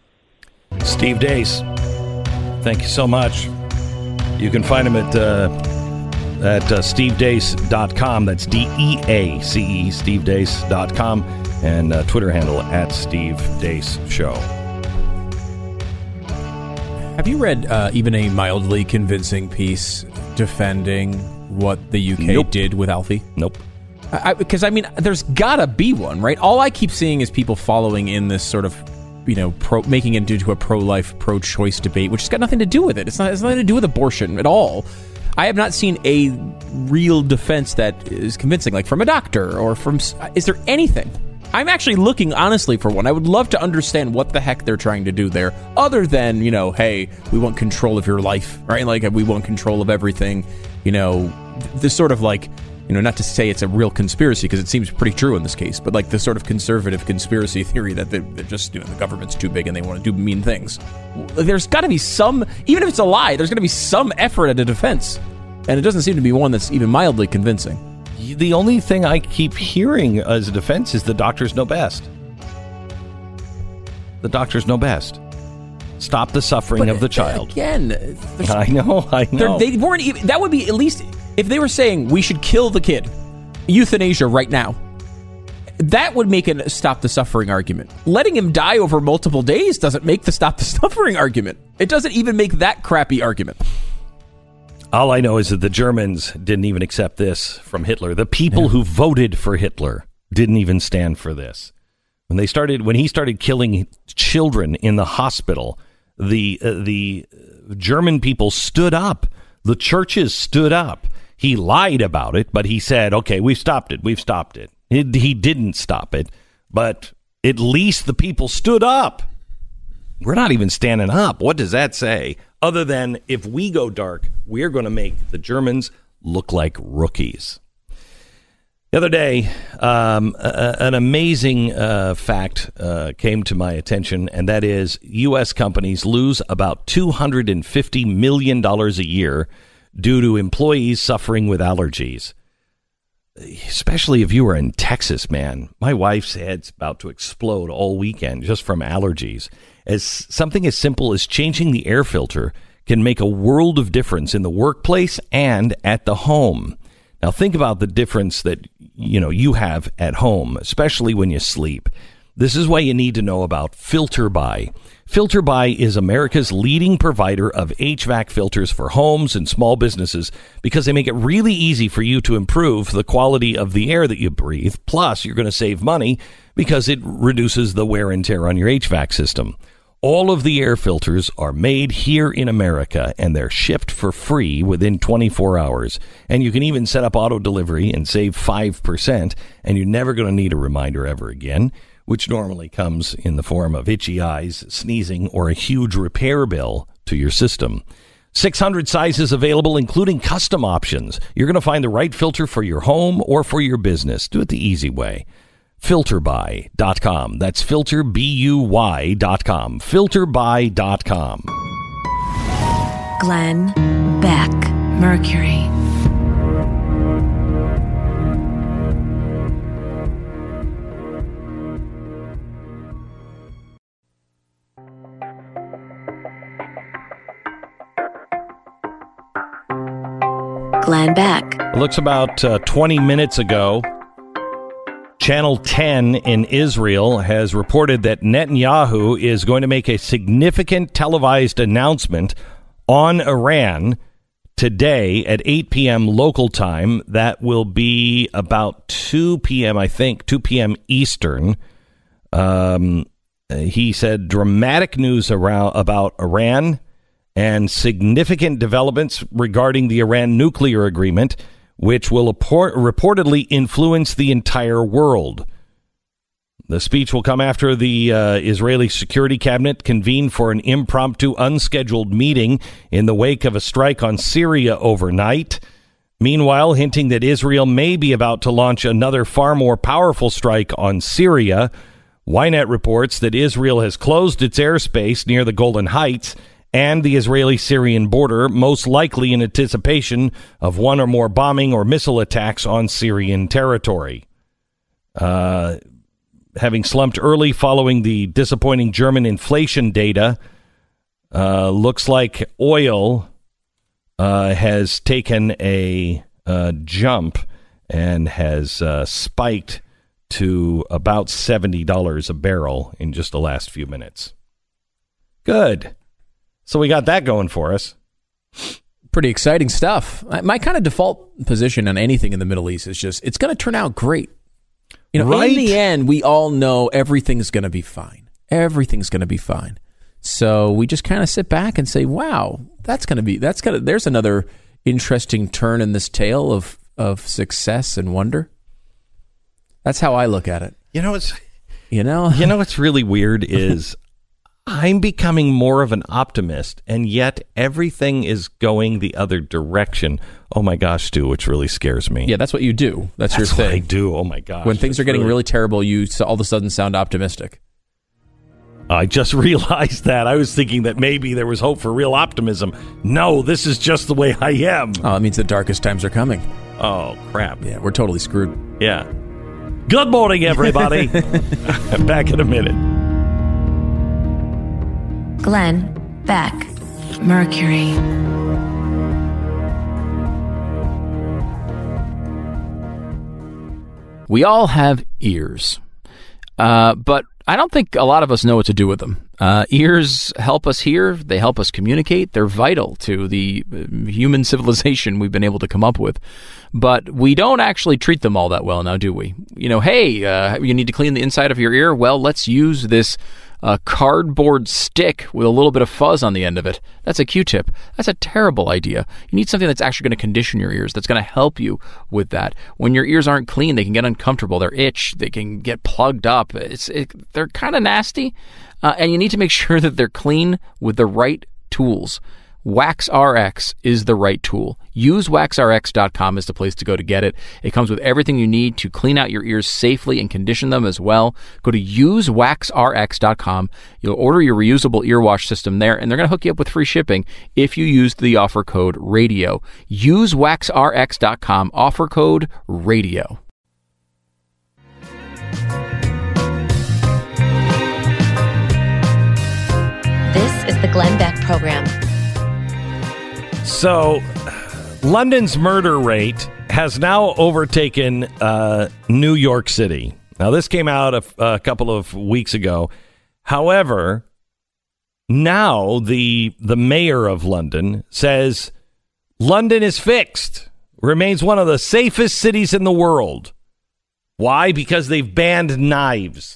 Steve Deace, thank you so much. You can find him at uh, at uh, steve deace dot com. That's D E A C E, steve deace dot com, and uh, Twitter handle at Steve Deace Show. Have you read uh, even a mildly convincing piece defending what the U K nope. did with Alfie? Nope. Because, I, I mean, there's got to be one, right? All I keep seeing is people following in this sort of, you know, pro, making it into a pro-life, pro-choice debate, which has got nothing to do with it. It's not. It's nothing to do with abortion at all. I have not seen a real defense that is convincing, like from a doctor or from... Is there anything? I'm actually looking, honestly, for one. I would love to understand what the heck they're trying to do there, other than, you know, hey, we want control of your life, right? Like, we want control of everything, you know, this sort of like, you know, not to say it's a real conspiracy, because it seems pretty true in this case, but like the sort of conservative conspiracy theory that they're, they're just, you know, the government's too big and they want to do mean things. There's got to be some, even if it's a lie, there's going to be some effort at a defense. And it doesn't seem to be one that's even mildly convincing. The only thing I keep hearing as a defense is the doctors know best. The doctors know best. Stop the suffering but of the child. Again, I know, I know. They weren't even, that would be at least, if they were saying we should kill the kid, euthanasia right now, that would make a stop the suffering argument. Letting him die over multiple days doesn't make the stop the suffering argument. It doesn't even make that crappy argument. All I know is that the Germans didn't even accept this from Hitler. The people yeah. who voted for Hitler didn't even stand for this. When they started, when he started killing children in the hospital, the uh, the German people stood up. The churches stood up. He lied about it, but he said, okay, we've stopped it. We've stopped it. it. He didn't stop it, but at least the people stood up. We're not even standing up. What does that say? Other than if we go dark, we're going to make the Germans look like rookies. The other day, um, a, an amazing uh, fact uh, came to my attention, and that is U S companies lose about two hundred fifty million dollars a year due to employees suffering with allergies. Especially if you were in Texas, man. My wife's head's about to explode all weekend just from allergies. As something as simple as changing the air filter can make a world of difference in the workplace and at the home. Now think about the difference that you know you have at home, especially when you sleep. This is why you need to know about FilterBuy. FilterBuy is America's leading provider of H V A C filters for homes and small businesses because they make it really easy for you to improve the quality of the air that you breathe. Plus, you're going to save money because it reduces the wear and tear on your H V A C system. All of the air filters are made here in America, and they're shipped for free within twenty-four hours. And you can even set up auto delivery and save five percent, and you're never going to need a reminder ever again, which normally comes in the form of itchy eyes, sneezing, or a huge repair bill to your system. six hundred sizes available, including custom options. You're going to find the right filter for your home or for your business. Do it the easy way. FilterBuy dot com. That's filter B U Y dot com. FilterBuy dot com. Glenn Beck, Mercury. Glenn Beck. It looks about uh, twenty minutes ago. Channel ten in Israel has reported that Netanyahu is going to make a significant televised announcement on Iran today at eight p.m. local time. That will be about two p.m., I think, two p.m. Eastern. Um, he said dramatic news around, about Iran and significant developments regarding the Iran nuclear agreement, which will report, reportedly influence the entire world. The speech will come after the uh, Israeli Security Cabinet convened for an impromptu, unscheduled meeting in the wake of a strike on Syria overnight. Meanwhile, hinting that Israel may be about to launch another far more powerful strike on Syria, Ynet reports that Israel has closed its airspace near the Golan Heights and the Israeli-Syrian border, most likely in anticipation of one or more bombing or missile attacks on Syrian territory. Uh, having slumped early following the disappointing German inflation data, uh, looks like oil uh, has taken a uh, jump and has uh, spiked to about seventy dollars a barrel in just the last few minutes. Good. So we got that going for us. Pretty exciting stuff. My kind of default position on anything in the Middle East is just, it's going to turn out great. You know, right? In the end, we all know everything's going to be fine. Everything's going to be fine. So we just kind of sit back and say, wow, that's going to be, that's going to, there's another interesting turn in this tale of, of success and wonder. That's how I look at it. You know, it's, you know, you know, what's really weird is I'm becoming more of an optimist, and yet everything is going the other direction. Oh my gosh, Stu, which really scares me. Yeah, that's what you do. That's, That's your thing. what I do. Oh my gosh. When things It's are getting really, really terrible, you s- all of a sudden sound optimistic. I just realized that. I was thinking that maybe there was hope for real optimism. No, this is just the way I am. Oh, it means the darkest times are coming. Oh, crap. Yeah, we're totally screwed. Yeah. Good morning, everybody. Back in a minute. Glenn Beck, Mercury. We all have ears, uh, but I don't think a lot of us know what to do with them. Uh, ears help us hear. They help us communicate. They're vital to the human civilization we've been able to come up with. But we don't actually treat them all that well now, do we? You know, hey, uh, you need to clean the inside of your ear? Well, let's use this a cardboard stick with a little bit of fuzz on the end of it. That's a Q-tip. That's a terrible idea. You need something that's actually going to condition your ears, that's going to help you with that. When your ears aren't clean, they can get uncomfortable. They're itch. They can get plugged up. It's it, They're kind of nasty, uh, and you need to make sure that they're clean with the right tools. WaxRx is the right tool. Use wax R X dot com as the place to go to get it. It comes with everything you need to clean out your ears safely and condition them as well. Go to use wax R X dot com. You'll order your reusable ear wash system there, and they're going to hook you up with free shipping if you use the offer code RADIO. Use wax R X dot com, offer code RADIO. This is the Glenn Beck Program. So, London's murder rate has now overtaken uh, New York City. Now, this came out a, a couple of weeks ago. However, now the the mayor of London says London is fixed, remains one of the safest cities in the world. Why? Because they've banned knives.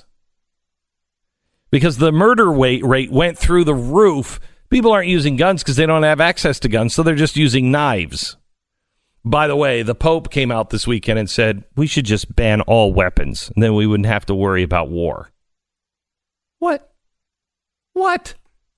Because the murder rate rate went through the roof. People aren't using guns because they don't have access to guns, so they're just using knives. By the way, the Pope came out this weekend and said, we should just ban all weapons, and then we wouldn't have to worry about war. What? What?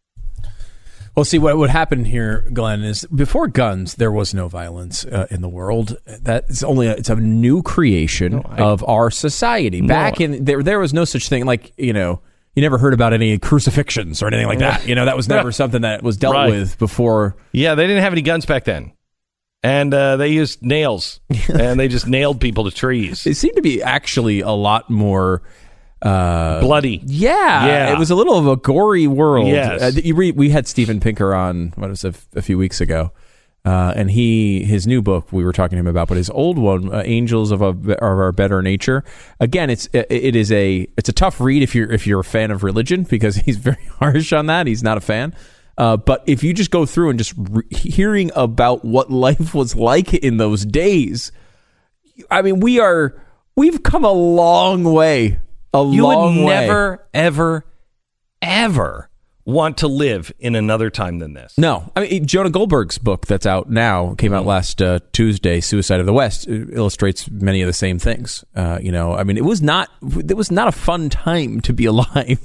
Well, see, what would happen here, Glenn, is before guns, there was no violence uh, in the world. That's only a, it's a new creation no, I, of our society. Back no. in there, there was no such thing like, you know, you never heard about any crucifixions or anything like that. You know, that was never something that was dealt right. with before. Yeah, they didn't have any guns back then. And uh, they used nails. And they just nailed people to trees. It seemed to be actually a lot more... Uh, bloody. Yeah, yeah. It was a little of a gory world. Yes. Uh, you read, we had Steven Pinker on, what was it, a few weeks ago. Uh, and he, his new book, we were talking to him about, but his old one, uh, Angels of, a, of Our Better Nature. Again, it's it, it is a it's a tough read if you're if you're a fan of religion, because he's very harsh on that. He's not a fan. Uh, but if you just go through and just re- hearing about what life was like in those days, I mean, we are we've come a long way. A you long would way. never, ever, ever want to live in another time than this. No. I mean, Jonah Goldberg's book that's out now, came out last uh, Tuesday, Suicide of the West, illustrates many of the same things. Uh, you know, I mean, it was not it was not a fun time to be alive.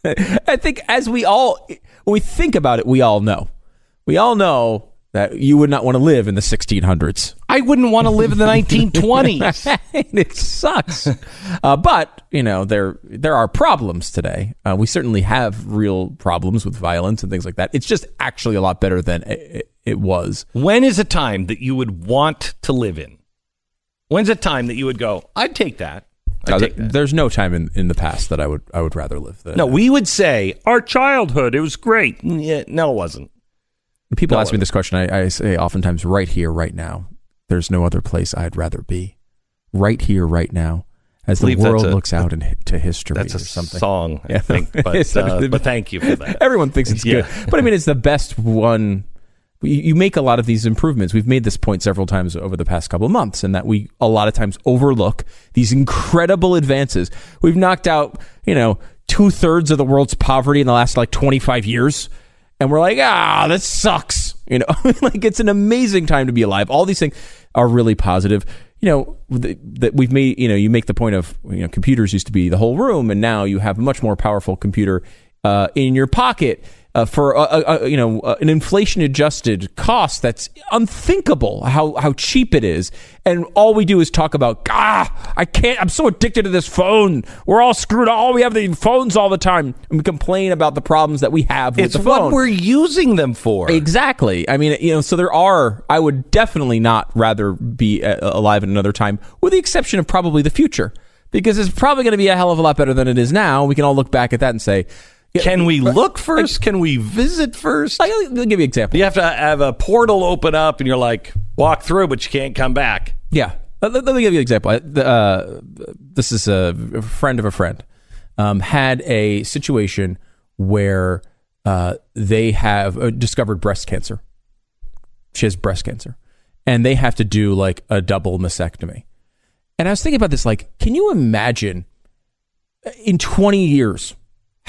I think as we all, when we think about it, we all know. We all know that you would not want to live in the sixteen hundreds. I wouldn't want to live in the nineteen twenties. It sucks. Uh, but, you know, there there are problems today. Uh, we certainly have real problems with violence and things like that. It's just actually a lot better than it, it was. When is a time that you would want to live in? When's a time that you would go, I'd take that. I'd uh, take that. There's no time in, in the past that I would I would rather live. Than, no, we would say, our childhood, it was great. Yeah, no, it wasn't. People no, ask me this question. I, I say oftentimes, right here, right now. There's no other place I'd rather be. Right here, right now, as the world a, looks out into history. That's a or something. song, I think. But, uh, but thank you for that. Everyone thinks it's yeah. good. But I mean, it's the best one. You, you make a lot of these improvements. We've made this point several times over the past couple of months, and that we a lot of times overlook these incredible advances. We've knocked out, you know, two thirds of the world's poverty in the last like twenty-five years. And we're like, ah, that sucks. You know, like it's an amazing time to be alive. All these things are really positive. You know, that we've made, you know, you make the point of, you know, computers used to be the whole room, and now you have a much more powerful computer uh, in your pocket uh, for, a, a, a, you know, an inflation-adjusted cost that's unthinkable how, how cheap it is. And all we do is talk about, ah, I can't, I'm so addicted to this phone. We're all screwed. All we have the phones all the time. And we complain about the problems that we have with it's the phone. It's what we're using them for. Exactly. I mean, you know, so there are, I would definitely not rather be uh, alive at another time, with the exception of probably the future, because it's probably going to be a hell of a lot better than it is now. We can all look back at that and say, can we look first? Can we visit first? I'll give you an example. You have to have a portal open up and you're like, walk through, but you can't come back. Yeah. Let, let me give you an example. Uh, this is a friend of a friend. Um, had a situation where uh, they have uh, discovered breast cancer. She has breast cancer. And they have to do like a double mastectomy. And I was thinking about this, like, can you imagine in twenty years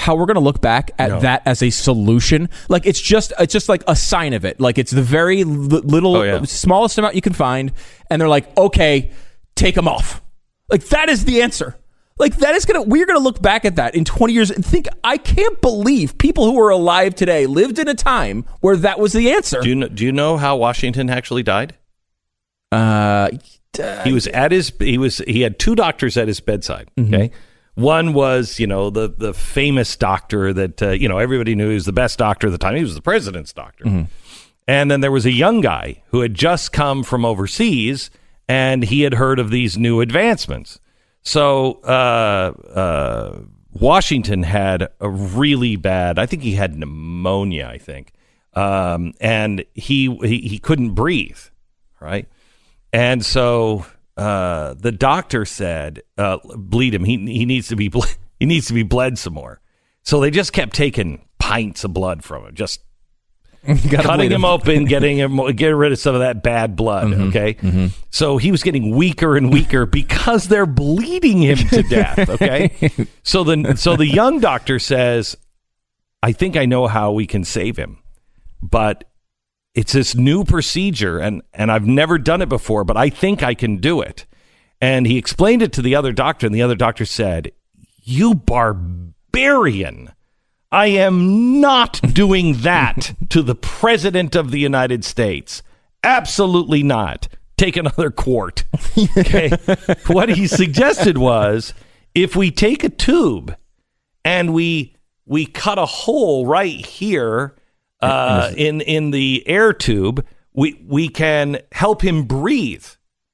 how we're going to look back at No. that as a solution? Like it's just it's just like a sign of it. Like it's the very l- little Oh, yeah. smallest amount you can find, and they're like, okay, take them off. Like that is the answer. Like that is gonna we're gonna look back at that in twenty years and think, I can't believe people who are alive today lived in a time where that was the answer. Do you know, do you know how Washington actually died? Uh, He was at his he was he had two doctors at his bedside. Okay, one was you know the the famous doctor that uh, you know everybody knew he was the best doctor at the time. He was the president's doctor. And then there was a young guy who had just come from overseas, and he had heard of these new advancements. So uh, uh, Washington had a really bad. I think he had pneumonia. I think, um, and he, he he couldn't breathe. Right. And so uh, the doctor said, uh, "Bleed him. He he needs to be ble- he needs to be bled some more." So they just kept taking pints of blood from him, just cutting him open, getting him getting rid of some of that bad blood. Mm-hmm. Okay, mm-hmm. So he was getting weaker and weaker because they're bleeding him to death. Okay, so the so the young doctor says, "I think I know how we can save him, but." It's this new procedure, and, and I've never done it before, but I think I can do it. And he explained it to the other doctor, and the other doctor said, "You barbarian. I am not doing that to the President of the United States. Absolutely not. Take another quart." Okay. What he suggested was, if we take a tube and we we cut a hole right here, Uh, in in the air tube, we we can help him breathe.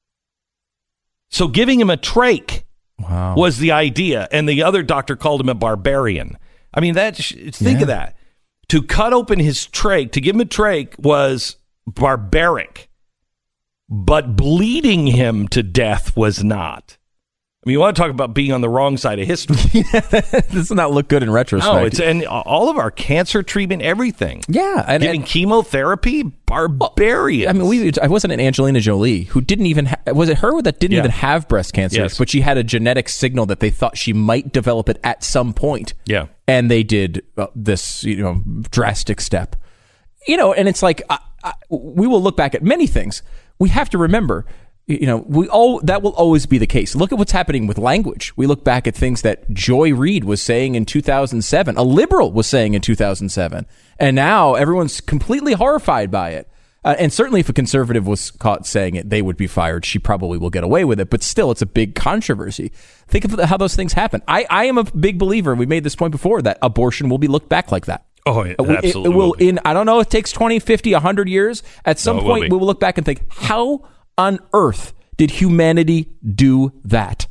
So giving him a trach Wow. was the idea, and the other doctor called him a barbarian. I mean, that think Yeah. of that. To cut open his trach, to give him a trach, was barbaric, but bleeding him to death was not. I mean, you want to talk about being on the wrong side of history. This does not look good in retrospect. No, it's and all of our cancer treatment, everything. yeah, and, Giving and- chemotherapy, barbarian. I mean, we. I wasn't an Angelina Jolie who didn't even. Ha- was it her that didn't Yeah. even have breast cancer? Yes. But she had a genetic signal that they thought she might develop it at some point. Yeah. and they did uh, this, you know, drastic step. You know, and it's like I, I, we will look back at many things. We have to remember. You know, we all that will always be the case. Look at what's happening with language. We look back at things that Joy Reid was saying in two thousand seven, a liberal was saying in two thousand seven, and now everyone's completely horrified by it. Uh, and certainly, if a conservative was caught saying it, they would be fired. She probably will get away with it, but still, it's a big controversy. Think of how those things happen. I, I am a big believer. We made this point before that abortion will be looked back like that. Oh, it It- it, absolutely will. will be. In I don't know. It takes twenty, fifty, one hundred years. At some No, it will point, be. we will look back and think, how on earth did humanity do that?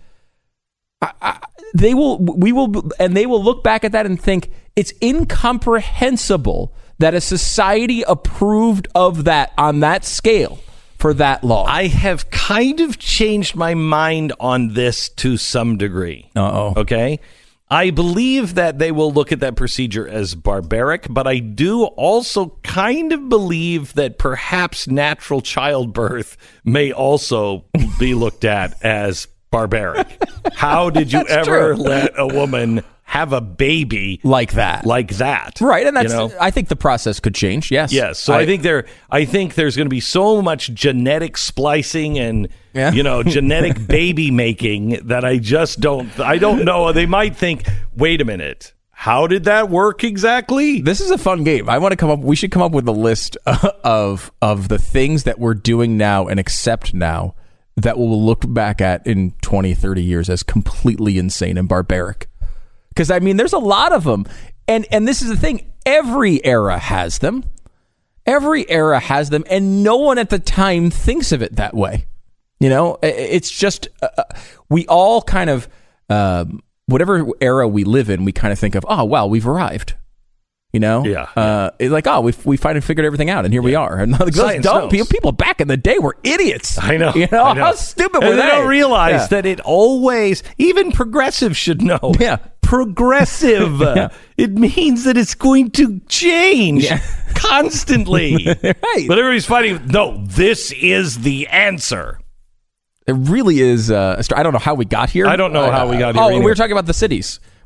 I, I, they will, we will, and they will look back at that and think it's incomprehensible that a society approved of that on that scale for that long. I have kind of changed my mind on this to some degree. Uh-oh. Okay? I believe that they will look at that procedure as barbaric, but I do also kind of believe that perhaps natural childbirth may also be looked at as barbaric. How did you ever true. let a woman have a baby like that, like that? right? And that's. You know? I think the process could change. Yes. Yes, so I, think there. I think there's going to be so much genetic splicing and Yeah. you know genetic baby making that I just don't. I don't know. They might think, wait a minute, how did that work exactly? This is a fun game. I want to come up. We should come up with a list of of the things that we're doing now and accept now that we'll look back at in twenty, thirty years as completely insane and barbaric. Because, I mean, there's a lot of them. And and this is the thing. Every era has them. Every era has them. And no one at the time thinks of it that way. You know, it's just uh, we all kind of, um, whatever era we live in, we kind of think of, oh, wow, we've arrived. You know, Yeah. Uh, it's like, oh, we we finally figured everything out, and here we are. And those Science dumb knows. people, people back in the day were idiots. I know. You know, I know. how stupid and were they? they? don't realize Yeah. that it always, even progressives should know. Yeah. Progressive. Yeah. It means that it's going to change Yeah. constantly. Right. But everybody's fighting. No, this is the answer. It really is. Uh, a str- I don't know how we got here. I don't know how we got here Oh, either. we were talking about the cities.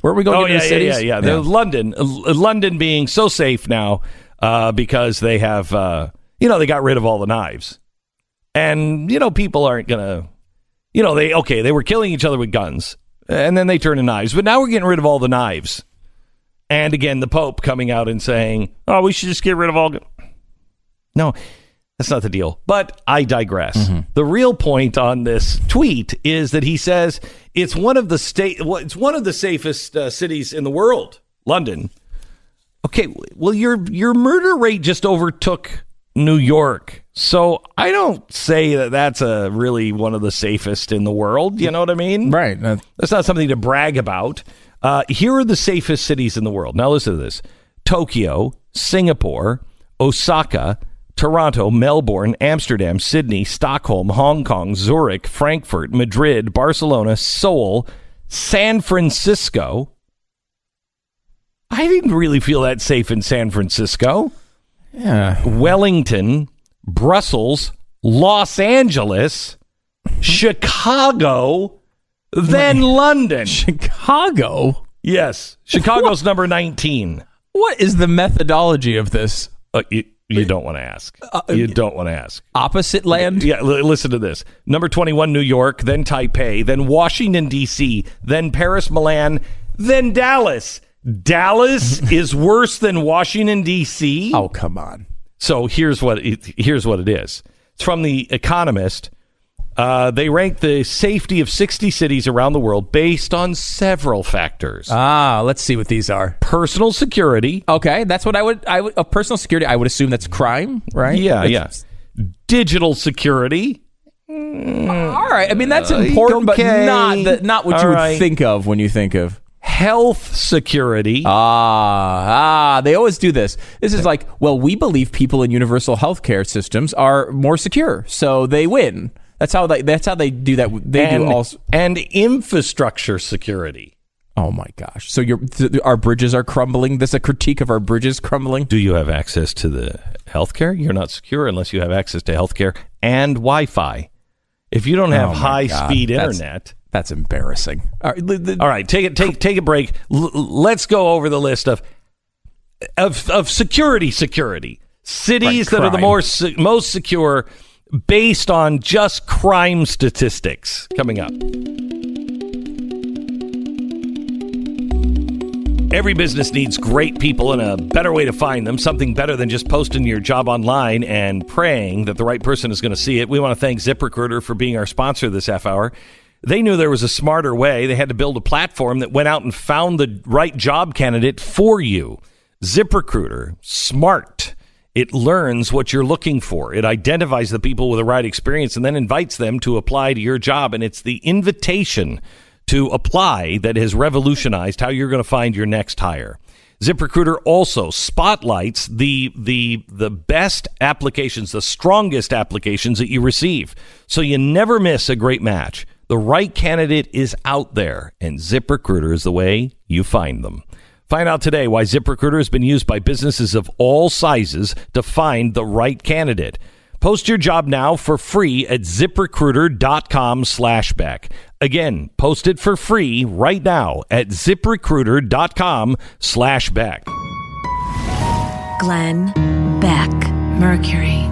Where are we going Oh into yeah, the yeah, cities? yeah, yeah. The London, uh, London being so safe now uh, because they have, uh, you know, they got rid of all the knives, and you know, people aren't gonna, you know, they okay, they were killing each other with guns, and then they turned to knives, but now we're getting rid of all the knives, and again, the Pope coming out and saying, "Oh, we should just get rid of all." Gu-. No. That's not the deal. But I digress. Mm-hmm. The real point on this tweet is that he says it's one of the state. Well, it's one of the safest uh, cities in the world, London. Okay, well, your your murder rate just overtook New York, so I don't say that that's a really one of the safest in the world. You know what I mean? Right. Uh, that's not something to brag about. Uh, here are the safest cities in the world. Now listen to this: Tokyo, Singapore, Osaka, Toronto, Melbourne, Amsterdam, Sydney, Stockholm, Hong Kong, Zurich, Frankfurt, Madrid, Barcelona, Seoul, San Francisco. I didn't really feel that safe in San Francisco. Yeah. Wellington, Brussels, Los Angeles, Chicago, then London. Chicago? Yes. Chicago's number nineteen. What is the methodology of this? Uh, you, You don't want to ask. You don't want to ask. Opposite land? Yeah, l- listen to this. Number twenty-one, New York, then Taipei, then Washington, D C, then Paris, Milan, then Dallas. Dallas is worse than Washington, D C? Oh, come on. So here's what it, here's what it is. It's from The Economist. Uh, they rank the safety of sixty cities around the world based on several factors. Ah, let's see what these are. Personal security. Okay, that's what I would. I would. A personal security. I would assume that's crime, right? Yeah, That's- yeah. Digital security. All right. I mean, that's important, okay. but not the, not what All you would right. think of when you think of Health security. Ah, ah. They always do this. This is like, well, we believe people in universal healthcare systems are more secure, so they win. That's how they. That's how they do that. They and, do all. and infrastructure security. Oh my gosh! So your th- our bridges are crumbling. This is a critique of our bridges crumbling. Do you have access to the healthcare? You're not secure unless you have access to healthcare and Wi-Fi. If you don't have Oh my high God. speed That's- internet, That's embarrassing. All right, the- the- all right, take it. Take take a break. L- let's go over the list of of of security. Security cities Right, that are the crime. more se- most secure based on just crime statistics. Coming up. Every business needs great people and a better way to find them, something better than just posting your job online and praying that the right person is going to see it. We want to thank ZipRecruiter for being our sponsor this half hour. They knew there was a smarter way. They had to build a platform that went out and found the right job candidate for you. ZipRecruiter, smart. It learns what you're looking for. It identifies the people with the right experience and then invites them to apply to your job. And it's the invitation to apply that has revolutionized how you're going to find your next hire. ZipRecruiter also spotlights the the the best applications, the strongest applications that you receive, so you never miss a great match. The right candidate is out there, and ZipRecruiter is the way you find them. Find out today why ZipRecruiter has been used by businesses of all sizes to find the right candidate. Post your job now for free at ZipRecruiter.com slash Beck. Again, post it for free right now at ZipRecruiter.com slash Beck. Glenn Beck, Mercury.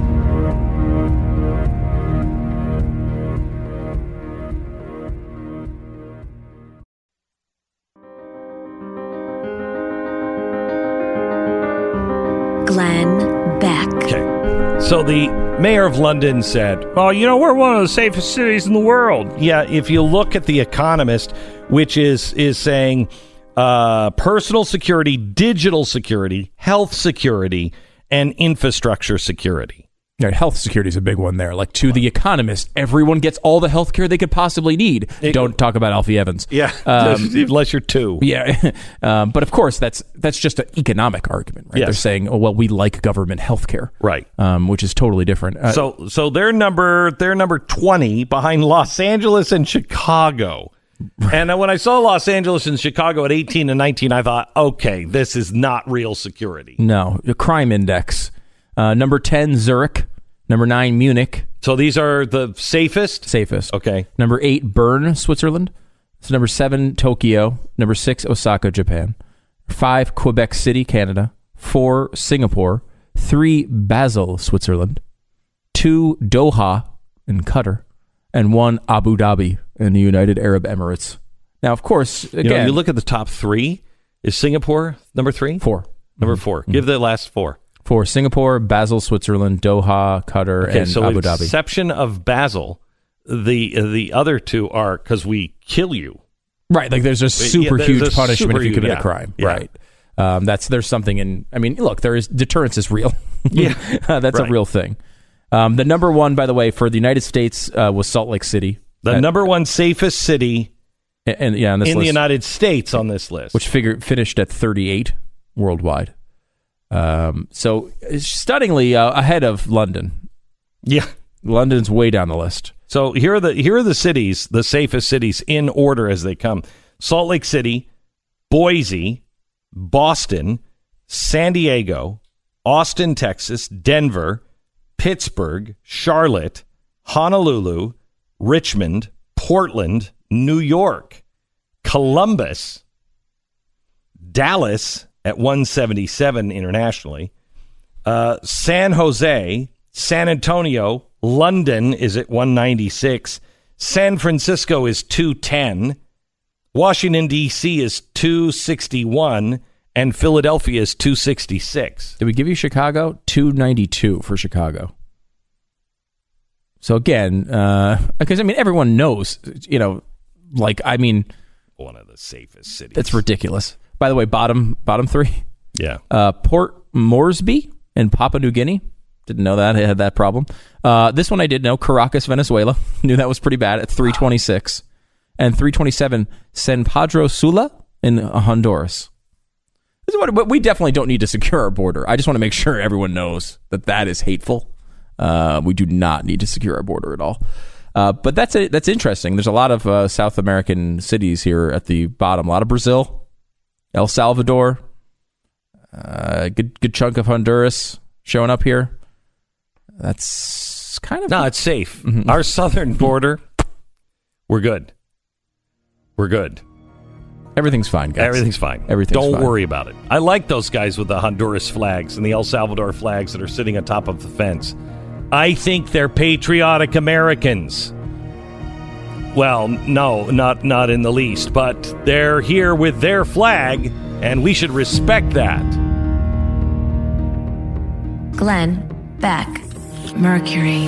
Glenn Beck. Okay. So the mayor of London said, well, you know, we're one of the safest cities in the world. Yeah, if you look at The Economist, which is is saying uh, personal security, digital security, health security, and infrastructure security. Yeah, health security is a big one there. Like to The Economist, everyone gets all the health care they could possibly need. It- Don't talk about Alfie Evans. Yeah, Um, unless you're two. Yeah, um, but of course that's that's just an economic argument, right? Yes. They're saying, oh well, we like government health care, Right. Um, which is totally different. Uh, So so they're number they're number twenty behind Los Angeles and Chicago. And when I saw Los Angeles and Chicago at eighteen and nineteen, I thought, okay, this is not real security. no, the crime index. Uh, number ten, Zurich. Number nine, Munich. So these are the safest? Safest. Okay. Number eight, Bern, Switzerland. So number seven, Tokyo. Number six, Osaka, Japan. Five, Quebec City, Canada. Four, Singapore. Three, Basel, Switzerland. Two, Doha in Qatar. And one, Abu Dhabi in the United Arab Emirates. Now, of course, again, you know, you look at the top three. Is Singapore number three? Four. Number four. Mm-hmm. Give the last four. Four, Singapore, Basel, Switzerland, Doha, Qatar, okay, and so Abu with Dhabi. Exception of Basel, the the other two are because we kill you. Right, like there's a super yeah, there's huge a punishment super if you commit huge, a crime. yeah. Right. Um, that's there's something in. I mean, look, there is deterrence is real. Yeah, uh, that's right. a real thing. Um, the number one, by the way, for the United States uh, was Salt Lake City. The at, number one safest city and, and yeah, on this in list, the United States on this list, which figured finished at thirty-eight worldwide. Um, so stunningly uh, ahead of London. Yeah, London's way down the list. So here are the here are the cities, the safest cities in order as they come: Salt Lake City, Boise, Boston, San Diego, Austin, Texas, Denver, Pittsburgh, Charlotte, Honolulu, Richmond, Portland, New York, Columbus, Dallas at one seventy-seven internationally, uh, San Jose, San Antonio, London is at one ninety-six, San Francisco is two ten, Washington, D C is two sixty-one, and Philadelphia is two sixty-six. Did we give you Chicago? two ninety-two for Chicago. So again, uh, because I mean, everyone knows, you know, like, I mean, one of the safest cities. It's ridiculous. By the way, bottom bottom three. Yeah. Uh, Port Moresby in Papua New Guinea. Didn't know that. It had that problem. Uh, this one I did know. Caracas, Venezuela. Knew that was pretty bad at three twenty-six. And three twenty-seven, San Pedro Sula in Honduras. This is what, we definitely don't need to secure our border. I just want to make sure everyone knows that that is hateful. Uh, we do not need to secure our border at all. Uh, but that's a, that's interesting. There's a lot of uh, South American cities here at the bottom. A lot of Brazil, El Salvador, a uh, good good chunk of Honduras showing up here. That's kind of... No, it's safe. Mm-hmm. Our southern border, we're good. We're good. Everything's fine, guys. Everything's fine. Everything's Don't fine. worry about it. I like those guys with the Honduras flags and the El Salvador flags that are sitting on top of the fence. I think they're patriotic Americans. Well, no, not not in the least, but they're here with their flag, and we should respect that. Glenn Beck, Mercury.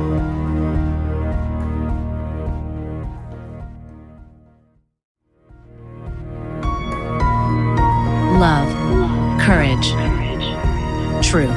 Love, courage, truth.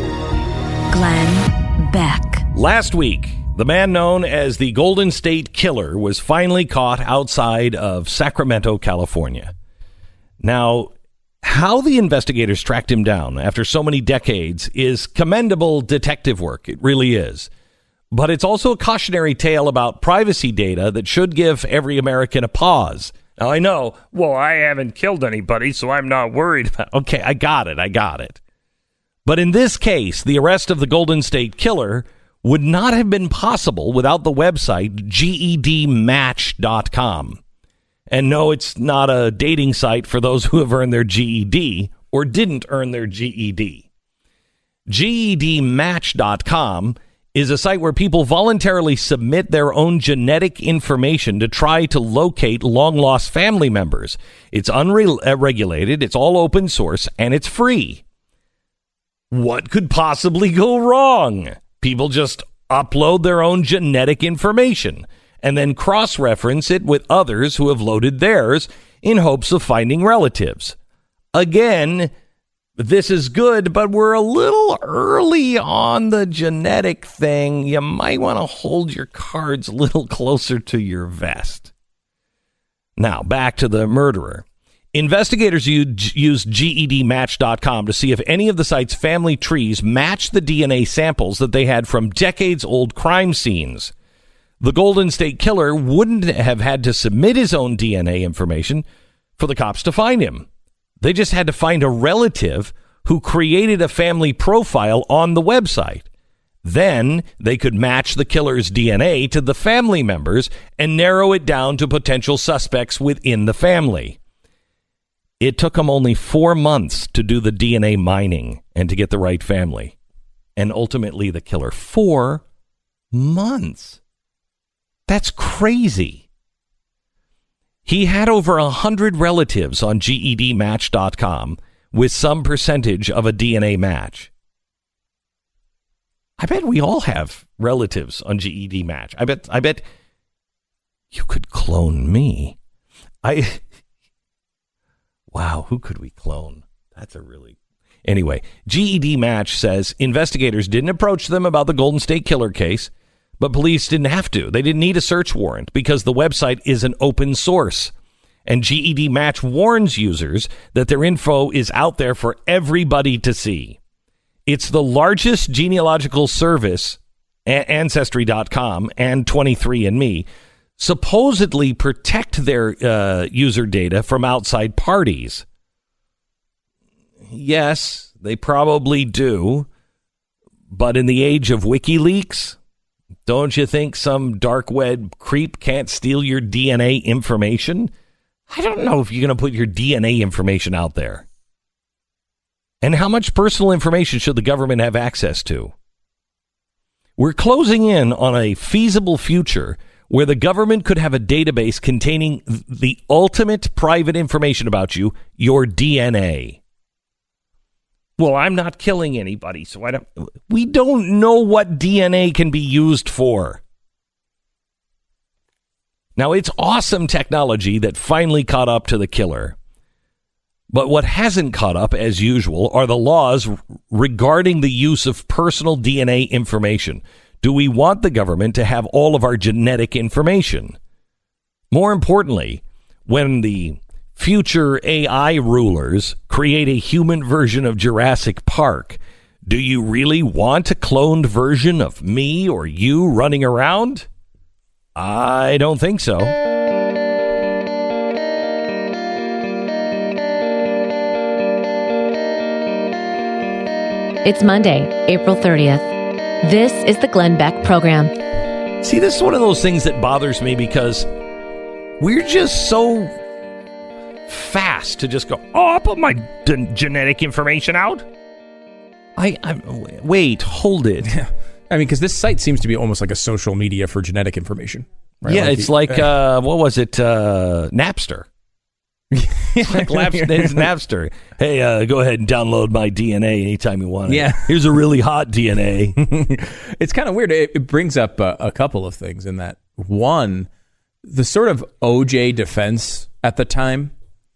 Glenn Beck. Last week, the man known as the Golden State Killer was finally caught outside of Sacramento, California. Now, how the investigators tracked him down after so many decades is commendable detective work. It really is. But it's also a cautionary tale about privacy data that should give every American a pause. Now, I know, well, I haven't killed anybody, so I'm not worried about it. Okay, I got it. I got it. But in this case, the arrest of the Golden State Killer would not have been possible without the website G E D match dot com. And no, it's not a dating site for those who have earned their G E D or didn't earn their G E D. G E D match dot com is a site where people voluntarily submit their own genetic information to try to locate long-lost family members. It's unregulated, it's all open source, and it's free. What could possibly go wrong? People just upload their own genetic information and then cross-reference it with others who have loaded theirs in hopes of finding relatives. Again, this is good, but we're a little early on the genetic thing. You might want to hold your cards a little closer to your vest. Now, back to the murderer. Investigators used G E D match dot com to see if any of the site's family trees matched the D N A samples that they had from decades-old crime scenes. The Golden State Killer wouldn't have had to submit his own D N A information for the cops to find him. They just had to find a relative who created a family profile on the website. Then they could match the killer's D N A to the family members and narrow it down to potential suspects within the family. It took them only four months to do the D N A mining and to get the right family. And ultimately the killer. Four months. That's crazy. He had over one hundred relatives on G E D match dot com with some percentage of a D N A match. I bet we all have relatives on G E D Match. I bet I bet you could clone me. I Wow, who could we clone? That's a really Anyway, G E D Match says investigators didn't approach them about the Golden State Killer case, but police didn't have to. They didn't need a search warrant because the website is an open source. And G E D Match warns users that their info is out there for everybody to see. It's the largest genealogical service, Ancestry dot com and twenty-three and me, supposedly protect their uh, user data from outside parties. Yes, they probably do. But in the age of WikiLeaks, don't you think some dark web creep can't steal your D N A information? I don't know if you're going to put your D N A information out there. And how much personal information should the government have access to? We're closing in on a feasible future where the government could have a database containing the ultimate private information about you, your D N A. Well, I'm not killing anybody, so I don't... We don't know what D N A can be used for. Now, it's awesome technology that finally caught up to the killer. But what hasn't caught up, as usual, are the laws regarding the use of personal D N A information. Do we want the government to have all of our genetic information? More importantly, when the future A I rulers create a human version of Jurassic Park, do you really want a cloned version of me or you running around? I don't think so. It's Monday, April thirtieth. This is the Glenn Beck Program. See, this is one of those things that bothers me because we're just so fast to just go, oh, I'll put my d- genetic information out. I, I wait, hold it. Yeah. I mean, because this site seems to be almost like a social media for genetic information. Right? Yeah, like it's the, like, uh, what was it, uh, Napster. It's like it's Napster. Hey, uh, go ahead and download my D N A anytime you want it. Yeah. Here's a really hot D N A. It's kind of weird. It, it brings up a, a couple of things in that. One, the sort of O J defense at the time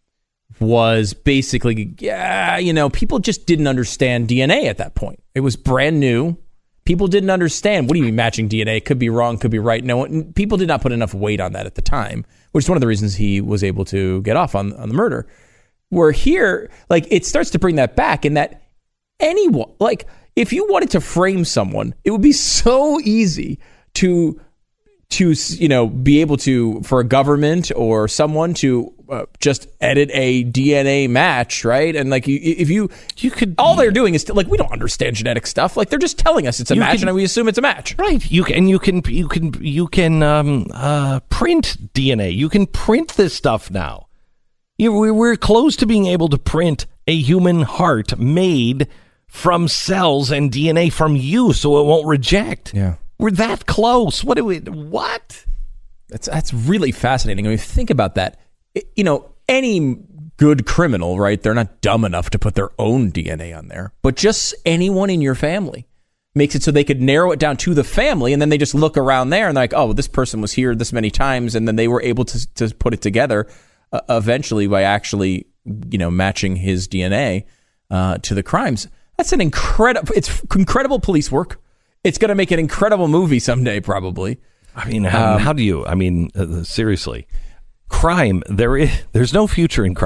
was basically, yeah, you know, people just didn't understand D N A at that point. It was brand new. People didn't understand. What do you mean matching D N A? Could be wrong, could be right. No, people did not put enough weight on that at the time, which is one of the reasons he was able to get off on, on the murder. Where here, like, it starts to bring that back in that anyone, like, if you wanted to frame someone, it would be so easy to, to you know, be able to, for a government or someone to uh, just edit a D N A match, right? And like, you, if you, you could, all they're doing is to, like, we don't understand genetic stuff. Like, they're just telling us it's a match, can, and we assume it's a match, right? You can, you can, you can, you can um, uh, print D N A. You can print this stuff now. You, we're close to being able to print a human heart made from cells and D N A from you, so it won't reject. Yeah, we're that close. What do we? What? That's that's really fascinating. I mean, think about that. It, you know, any good criminal, right? They're not dumb enough to put their own D N A on there, but just anyone in your family makes it so they could narrow it down to the family, and then they just look around there and they're like, oh, well, this person was here this many times, and then they were able to to put it together uh, eventually by actually, you know, matching his D N A uh, to the crimes. That's an incredible. It's incredible police work. It's going to make an incredible movie someday, probably. I mean, how, um, how do you? I mean, uh, seriously. Crime, there is, there's no future in crime.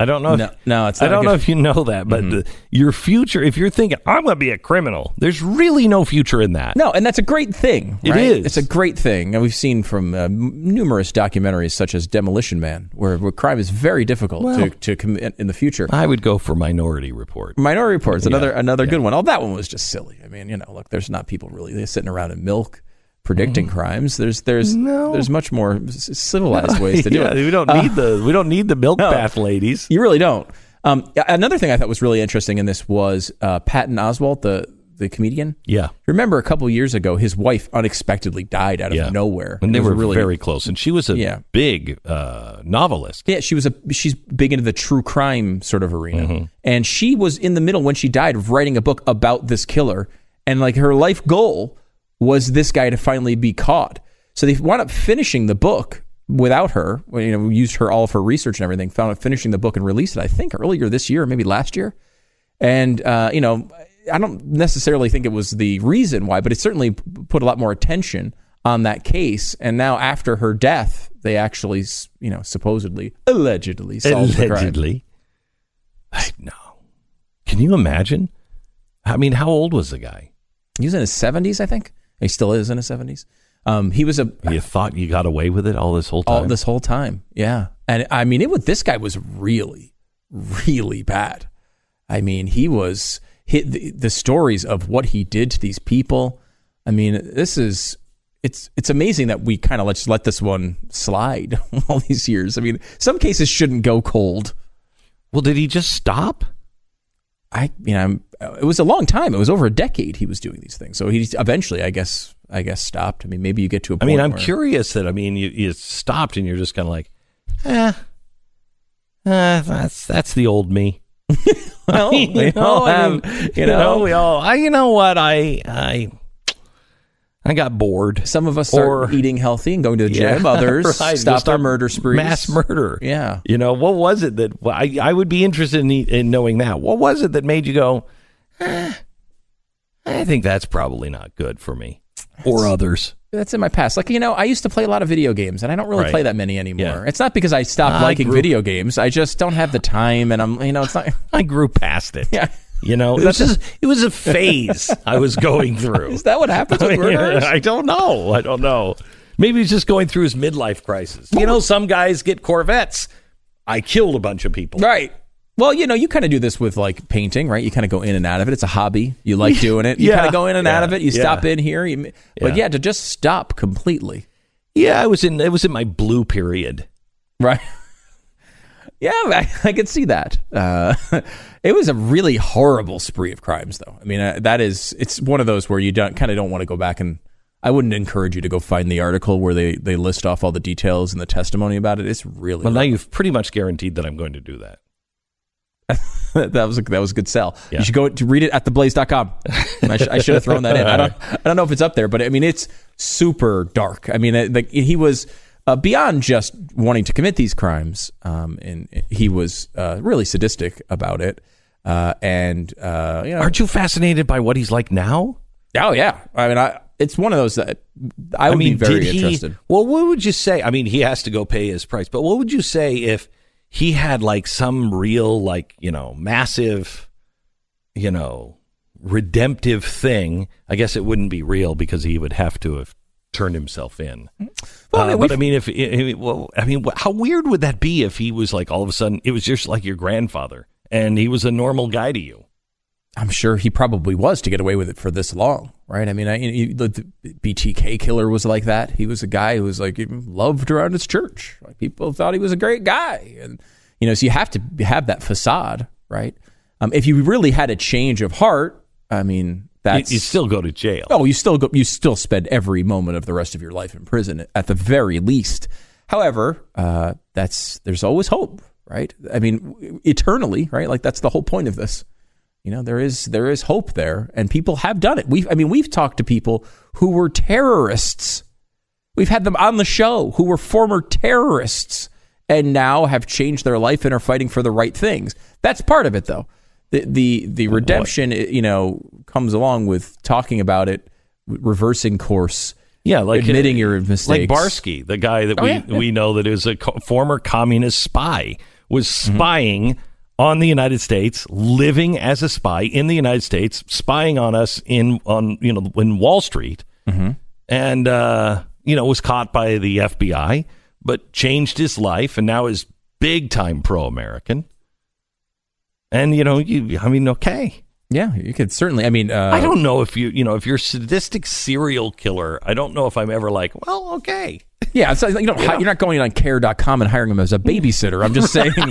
I don't know. No, if, no, it's I not a don't good- know if you know that, but Mhm. the, your future, if you're thinking, I'm going to be a criminal, there's really no future in that. No, and that's a great thing. It right? is. It's a great thing. And we've seen from uh, m- numerous documentaries such as Demolition Man, where, where crime is very difficult Well, to, to commit in the future. I would go for Minority Report. Minority Report is another Yeah, another yeah. good one. Oh, that one was just silly. I mean, you know, look, there's not people really sitting around in milk predicting crimes. There's there's No. there's much more c- civilized ways to do yeah, it. We don't Uh, need the we don't need the milk no. bath ladies. You really don't. Um, another thing I thought was really interesting in this was uh, Patton Oswalt, the the comedian. Yeah. Remember a couple years ago, his wife unexpectedly died out of Yeah. nowhere. And they It was were really, very close. And she was a Yeah. big uh, novelist. Yeah, she was a she's big into the true crime sort of arena. Mm-hmm. And she was in the middle when she died of writing a book about this killer. And like her life goal was this guy to finally be caught. So they wound up finishing the book without her. Well, you know, we used her all of her research and everything, found out finishing the book and released it, I think, earlier this year, maybe last year. And uh, you know, I don't necessarily think it was the reason why, but it certainly put a lot more attention on that case. And now after her death, they actually, you know, supposedly, allegedly solved the crime. Allegedly. I know. Can you imagine? I mean, how old was the guy? He was in his seventies, I think. He still is in his seventies. Um, he was a You thought you got away with it all this whole time? all this whole time, yeah. And I mean, it was this guy was really, really bad. I mean, he was hit the, the stories of what he did to these people. I mean, this is it's it's amazing that we kind of let's let this one slide all these years. I mean, some cases shouldn't go cold. Well, did he just stop? I, you know, it was a long time. It was over a decade he was doing these things. So he eventually, I guess, I guess stopped. I mean, maybe you get to a I point mean, I'm where, curious that, I mean, you, you stopped and you're just kind of like, eh, eh, that's, that's the old me. Well, I mean, we you know, all I have, mean, you know, we all, I, you know what, I, I, I got bored. some of us start Or- eating healthy and going to the Yeah, gym. Others right, stop just their start murder sprees. Mass murder. Yeah. You know, what was it that, well, I, I would be interested in, in knowing that. What was it that made you go, eh, I think that's probably not good for me or others. That's in my past. Like, you know, I used to play a lot of video games, and I don't really Right. play that many anymore. Yeah. It's not because I stopped I liking grew- video games. I just don't have the time, and I'm, you know, it's not. I grew past it. Yeah. You know, it was just, it was a phase I was going through. Is that what happens with murderers? I don't know. I don't know. Maybe he's just going through his midlife crisis. You know, some guys get Corvettes. I killed a bunch of people. Right. Well, you know, you kind of do this with like painting, right? You kind of go in and out of it. It's a hobby. You like doing it. You Yeah. kind of go in and out Yeah. of it. You Yeah. stop in here. You, But Yeah. yeah, to just stop completely. Yeah, I was in. It was in my blue period. Right. Yeah, I, I could see that. Uh, it was a really horrible spree of crimes, though. I mean, uh, that is, it's one of those where you don't kind of don't want to go back and. I wouldn't encourage you to go find the article where they, they list off all the details and the testimony about it. It's really Well, now you've pretty much guaranteed that I'm going to do that. that was a, that was a good sell. Yeah. You should go to read it at the blaze dot com. I, sh- I should have thrown that in. I don't I don't know if it's up there, but I mean it's super dark. I mean, it, like he was uh, beyond just wanting to commit these crimes, um, and he was uh, really sadistic about it. Uh, and uh, you know, Aren't you fascinated by what he's like now? oh yeah, I mean, I, it's one of those that I would mean, be very did he, interested. Well, what would you say? I mean, he has to go pay his price, but what would you say if he had like some real, like, you know, massive, you know, redemptive thing? I guess it wouldn't be real because he would have to have turned himself in. Well, I Uh, mean, but we've- I mean, if, if well, I mean, how weird would that be if he was like all of a sudden it was just like your grandfather and he was a normal guy to you? I'm sure he probably was to get away with it for this long, right? I mean, I, you, the, the B T K killer was like that. He was a guy who was like loved around his church. Like people thought he was a great guy, and you know, so you have to have that facade, right? Um, if you really had a change of heart, I mean, that's you, you still go to jail. oh, you still go, you still spend every moment of the rest of your life in prison at the very least. However, uh, that's there's always hope, right? I mean, eternally, right? Like that's the whole point of this. You know, there is there is hope there, and people have done it. We've, I mean, we've talked to people who were terrorists. We've had them on the show who were former terrorists and now have changed their life and are fighting for the right things. That's part of it, though. The the the redemption, you know, comes along with talking about it, reversing course. Yeah, like admitting uh, your mistakes. Like Barsky, the guy that Oh, we yeah, yeah. we know that is a co- former communist spy. was spying mm-hmm. on the United States, living as a spy in the United States, spying on us in on you know in Wall Street, mm-hmm. and uh, you know was caught by the F B I, but changed his life and now is big time pro-American. And you know, you I mean, okay. Yeah, you could certainly. I mean, uh, I don't know if you, you know, if you're a sadistic serial killer, I don't know if I'm ever like, well, okay. Yeah, it's like, you know, yeah. You're not going on care dot com and hiring him as a babysitter. I'm just saying.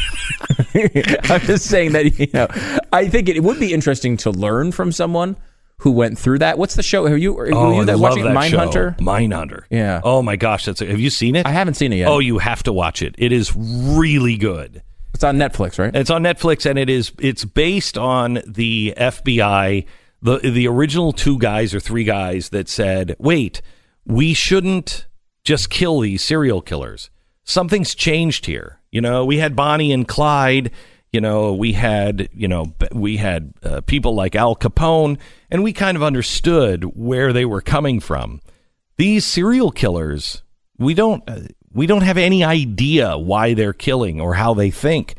I'm just saying that, you know, I think it, it would be interesting to learn from someone who went through that. What's the show? Have you, are oh, you that watching that Mindhunter? Mindhunter. Yeah. Oh my gosh, that's. A, have you seen it? I haven't seen it yet. Oh, you have to watch it. It is really good. It's on Netflix, right? It's on Netflix, and it is. It's based on the F B I, the the original two guys or three guys that said, "Wait, we shouldn't just kill these serial killers. Something's changed here. You know, we had Bonnie and Clyde. You know, we had you know we had uh, people like Al Capone, and we kind of understood where they were coming from. These serial killers, we don't." Uh, We don't have any idea why they're killing or how they think.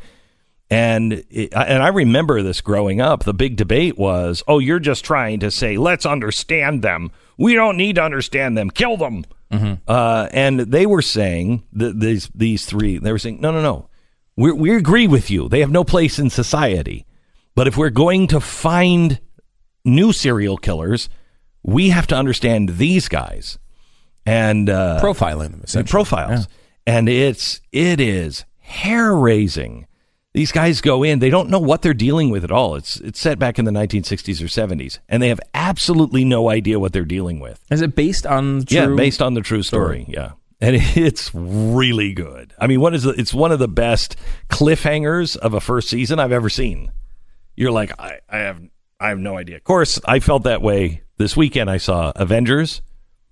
And it, and I remember this growing up. The big debate was, oh, you're just trying to say, let's understand them. We don't need to understand them. Kill them. Mm-hmm. Uh, and they were saying, that these these three, they were saying, no, no, no. We we agree with you. They have no place in society. But if we're going to find new serial killers, we have to understand these guys. And uh, profiling them, essentially. Profiles. Yeah. And it's it is hair raising. These guys go in, they don't know what they're dealing with at all. It's it's set back in the nineteen sixties or seventies, and they have absolutely no idea what they're dealing with. Is it based on true Yeah, based on the true story. story. Yeah. And it's really good. I mean, what is the, it's one of the best cliffhangers of a first season I've ever seen. You're like, I, I have I have no idea. Of course, I felt that way this weekend. I saw Avengers.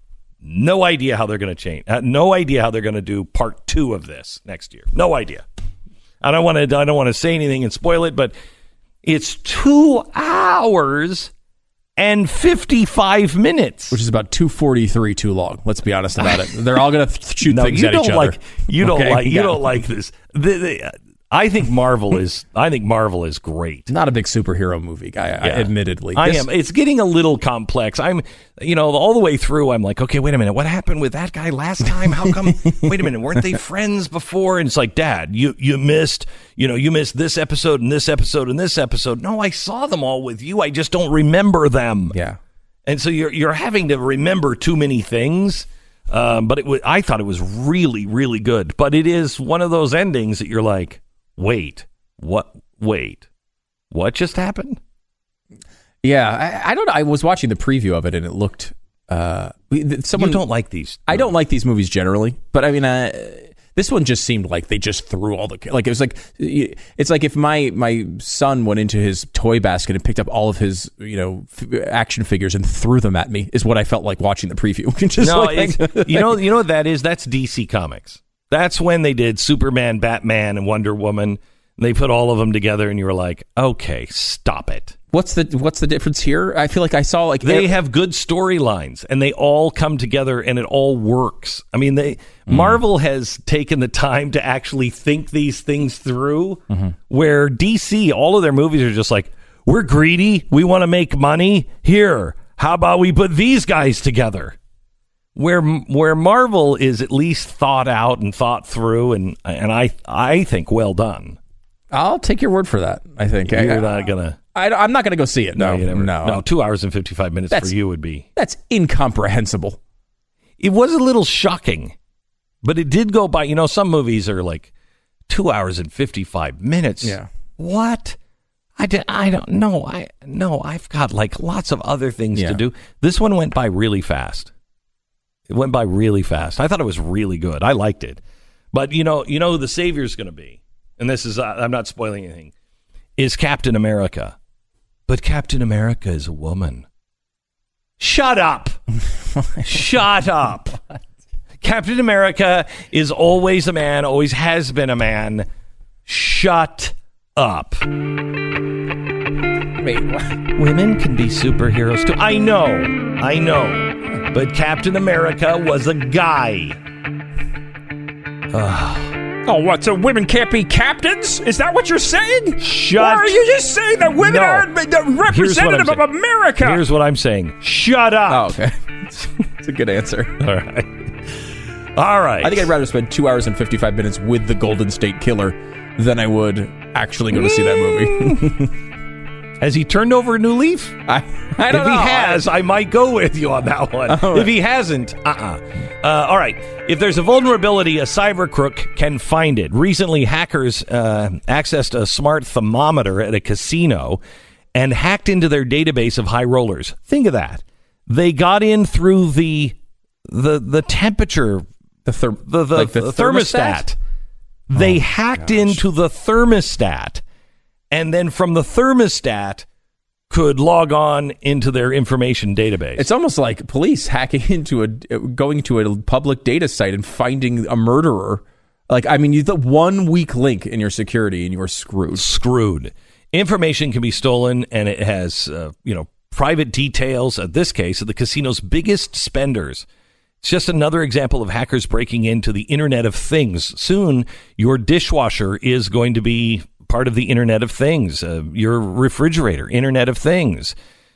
No idea how they're going to change. Uh, no idea how they're going to do part two of this next year. No idea. I don't want to. I don't want to say anything and spoil it, but it's two hours and fifty-five minutes, which is about two forty-three too long. Let's be honest about it. They're all going to shoot no, things you at don't each like, other. You don't okay? like. You yeah. don't like this. The, the, I think Marvel is. I think Marvel is great. Not a big superhero movie guy, yeah. I, admittedly. I this, am. It's getting a little complex. I'm, you know, all the way through. I'm like, okay, wait a minute. What happened with that guy last time? How come? Wait a minute. Weren't they friends before? And it's like, Dad, you you missed. You know, you missed this episode and this episode and this episode. No, I saw them all with you. I just don't remember them. Yeah. And so you're you're having to remember too many things. Um, but it was, I thought it was really, really good. But it is one of those endings that you're like, wait. What? Wait, what just happened? Yeah, I, I don't know. I was watching the preview of it, and it looked. Uh, someone you don't like these. I don't like these movies generally, but I mean, uh, this one just seemed like they just threw all the like. It was like it's like if my my son went into his toy basket and picked up all of his you know f- action figures and threw them at me. Is what I felt like watching the preview. just no, like, you know, you know what that is? That's D C Comics. That's when they did Superman, Batman, and Wonder Woman. They put all of them together, and you were like, "Okay, stop it." What's the What's the difference here? I feel like I saw like they have good storylines, and they all come together, and it all works. I mean, they mm. Marvel has taken the time to actually think these things through. Mm-hmm. Where D C, all of their movies are just like, "We're greedy, we want to make money. Here, how about we put these guys together?" Where where Marvel is at least thought out and thought through, and and I I think well done. I'll take your word for that. I think you're I, not gonna. I, I'm not gonna go see it. No, no, never, no, no. Two hours and fifty-five minutes that's, for you would be. That's incomprehensible. It was a little shocking, but it did go by. You know, some movies are like two hours and fifty-five minutes. Yeah. What? I did. I don't know. I no. I've got like lots of other things yeah. to do. This one went by really fast. It went by really fast. I thought it was really good. I liked it, but you know, you know, who the savior's going to be. And this is, uh, I'm not spoiling anything, is Captain America. But Captain America is a woman. Shut up. Shut up. Captain America is always a man, always has been a man. Shut up. Wait, what? Women can be superheroes too. I know. I know. But Captain America was a guy. Ugh. Oh, what? So women can't be captains? Is that what you're saying? Shut. Or are you just saying that women No. aren't the representative of saying. America? Here's what I'm saying. Shut up. Oh, okay. It's a good answer. All right. All right. I think I'd rather spend two hours and fifty-five minutes with the Golden State Killer than I would actually go to see that movie. Has he turned over a new leaf? I, I don't if know. he has, I, I might go with you on that one. All right. If he hasn't, uh-uh. Uh, all right. If there's a vulnerability, a cyber crook can find it. Recently, hackers uh, accessed a smart thermometer at a casino and hacked into their database of high rollers. Think of that. They got in through the the the temperature, the, ther- the, the, like the the thermostat. thermostat? They Oh, hacked gosh. into the thermostat. And then from the thermostat could log on into their information database. It's almost like police hacking into a, going to a public data site and finding a murderer. Like, I mean, you the one weak link in your security and you're screwed. Screwed. Information can be stolen, and it has, uh, you know, private details, in this case, of the casino's biggest spenders. It's just another example of hackers breaking into the Internet of Things. Soon, your dishwasher is going to be part of the Internet of Things. Uh, your refrigerator, Internet of Things.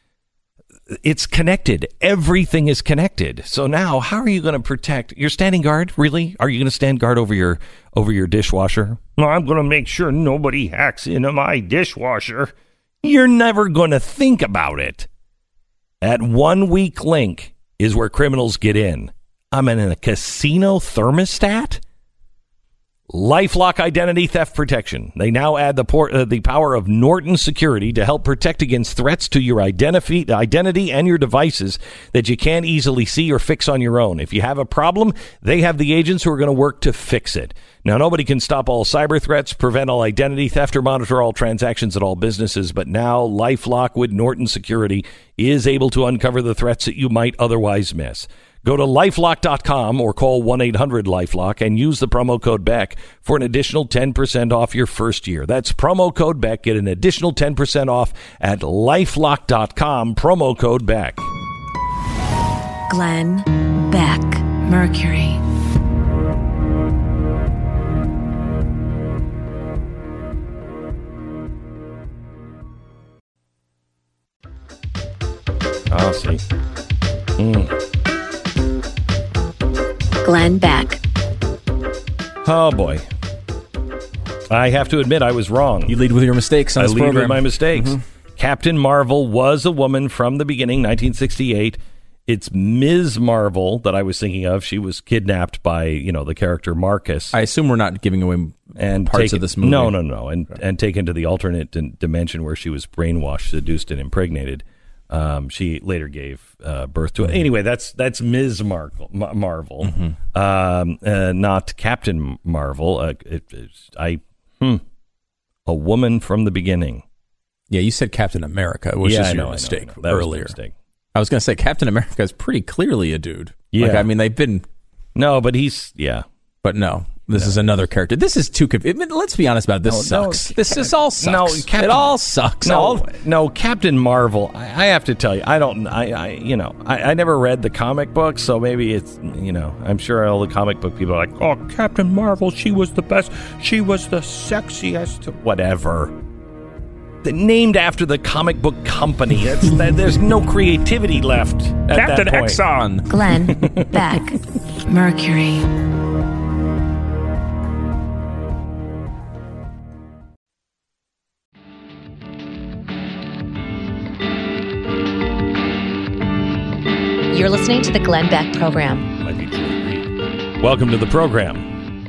It's connected. Everything is connected. So now, how are you going to protect your standing guard? Really? Are you going to stand guard over your over your dishwasher? No, I'm going to make sure nobody hacks into my dishwasher. You're never going to think about it. That one weak link is where criminals get in. I'm in a casino thermostat? LifeLock Identity Theft Protection. They now add the, por- uh, the power of Norton Security to help protect against threats to your identity, identity and your devices that you can't easily see or fix on your own. If you have a problem, they have the agents who are going to work to fix it. Now, nobody can stop all cyber threats, prevent all identity theft, or monitor all transactions at all businesses, but now LifeLock with Norton Security is able to uncover the threats that you might otherwise miss. Go to lifelock dot com or call one eight hundred lifelock and use the promo code Beck for an additional ten percent off your first year. That's promo code Beck. Get an additional ten percent off at lifelock dot com, promo code Beck. Glenn Beck, Mercury. I'll see. Mm. Glenn Beck. Oh, boy. I have to admit I was wrong. You lead with your mistakes on I this lead program. with my mistakes. Mm-hmm. Captain Marvel was a woman from the beginning, nineteen sixty-eight. It's Miz Marvel that I was thinking of. She was kidnapped by, you know, the character Marcus. I assume we're not giving away and parts taken, of this movie. No, no, no. And, okay. and taken to the alternate d- dimension where she was brainwashed, seduced, and impregnated. Um, she later gave uh, birth to it. Anyway, that's that's Miz Marvel, Marvel mm-hmm. um, uh, not Captain Marvel. Uh, it, I hmm, a woman from the beginning. Yeah, you said Captain America, which yeah, is I your know, mistake I know, I know. That earlier. Was a mistake. I was going to say Captain America is pretty clearly a dude. Yeah, like, I mean they've been no, but he's yeah, but no. This no. is another character. This is too. Conf- I mean, let's be honest about it. This no, sucks. No, this Cap- this all sucks. No, Captain, it all sucks. No, all- no, Captain Marvel. I, I have to tell you, I don't. I, I you know, I, I never read the comic books, so maybe it's you know. I'm sure all the comic book people are like, oh, Captain Marvel, she was the best. She was the sexiest. Whatever. The, named after the comic book company. That's, that, there's no creativity left. At Captain that point. Exxon. Glenn Beck, Mercury. You're listening to the Glenn Beck program. Might be true. Welcome to the program.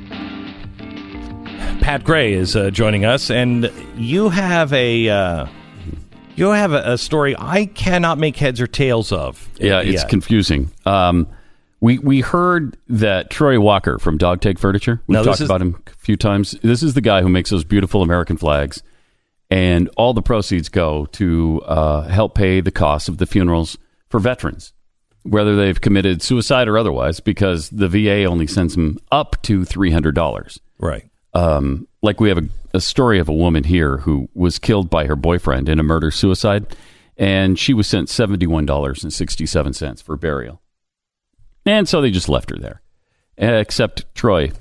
Pat Gray is uh, joining us, and you have a uh, you have a, a story I cannot make heads or tails of. Yeah, it's yet. confusing. Um, we we heard that Troy Walker from Dog Tag Furniture. We've Now, talked is, about him a few times. This is the guy who makes those beautiful American flags, and all the proceeds go to uh, help pay the cost of the funerals for veterans, whether they've committed suicide or otherwise, because the V A only sends them up to three hundred dollars. Right. Um, like we have a, a story of a woman here who was killed by her boyfriend in a murder-suicide, and she was sent seventy-one dollars and sixty-seven cents for burial. And so they just left her there. Except Troy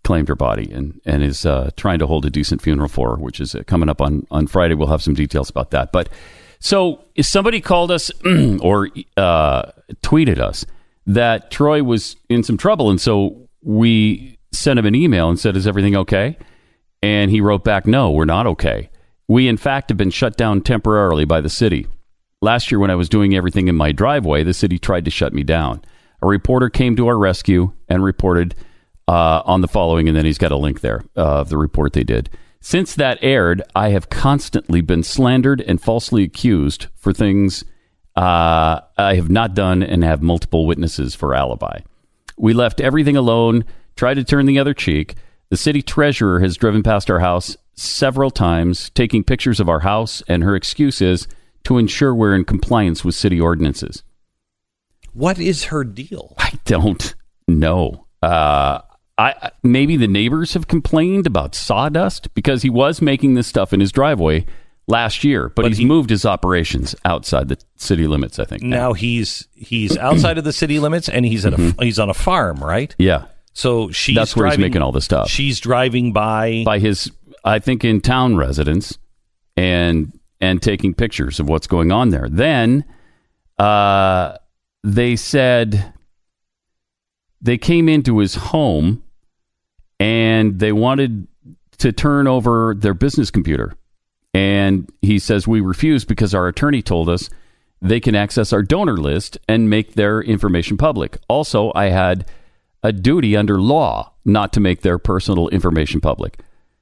reclaimed her body and, and is uh, trying to hold a decent funeral for her, which is uh, coming up on, on Friday. We'll have some details about that. But so if somebody called us or uh, tweeted us that Troy was in some trouble, and so we sent him an email and said, is everything okay? And he wrote back, no, we're not okay. We, in fact, have been shut down temporarily by the city. Last year, when I was doing everything in my driveway, the city tried to shut me down. A reporter came to our rescue and reported uh, on the following, and then he's got a link there uh, of the report they did. Since that aired, I have constantly been slandered and falsely accused for things uh, I have not done and have multiple witnesses for alibi. We left everything alone, tried to turn the other cheek. The city treasurer has driven past our house several times, taking pictures of our house, and her excuse is to ensure we're in compliance with city ordinances. What is her deal? I don't know. Uh, I maybe the neighbors have complained about sawdust because he was making this stuff in his driveway last year, but, but he's he, moved his operations outside the city limits, I think. Now, now he's he's outside of the city limits, and he's at mm-hmm. a he's on a farm, right? Yeah. So she's that's where driving, he's making all this stuff. She's driving by by his, I think, in town residence, and and taking pictures of what's going on there. Then, uh, they said they came into his home and they wanted to turn over their business computer. And he says, we refused because our attorney told us they can access our donor list and make their information public. Also, I had a duty under law not to make their personal information public.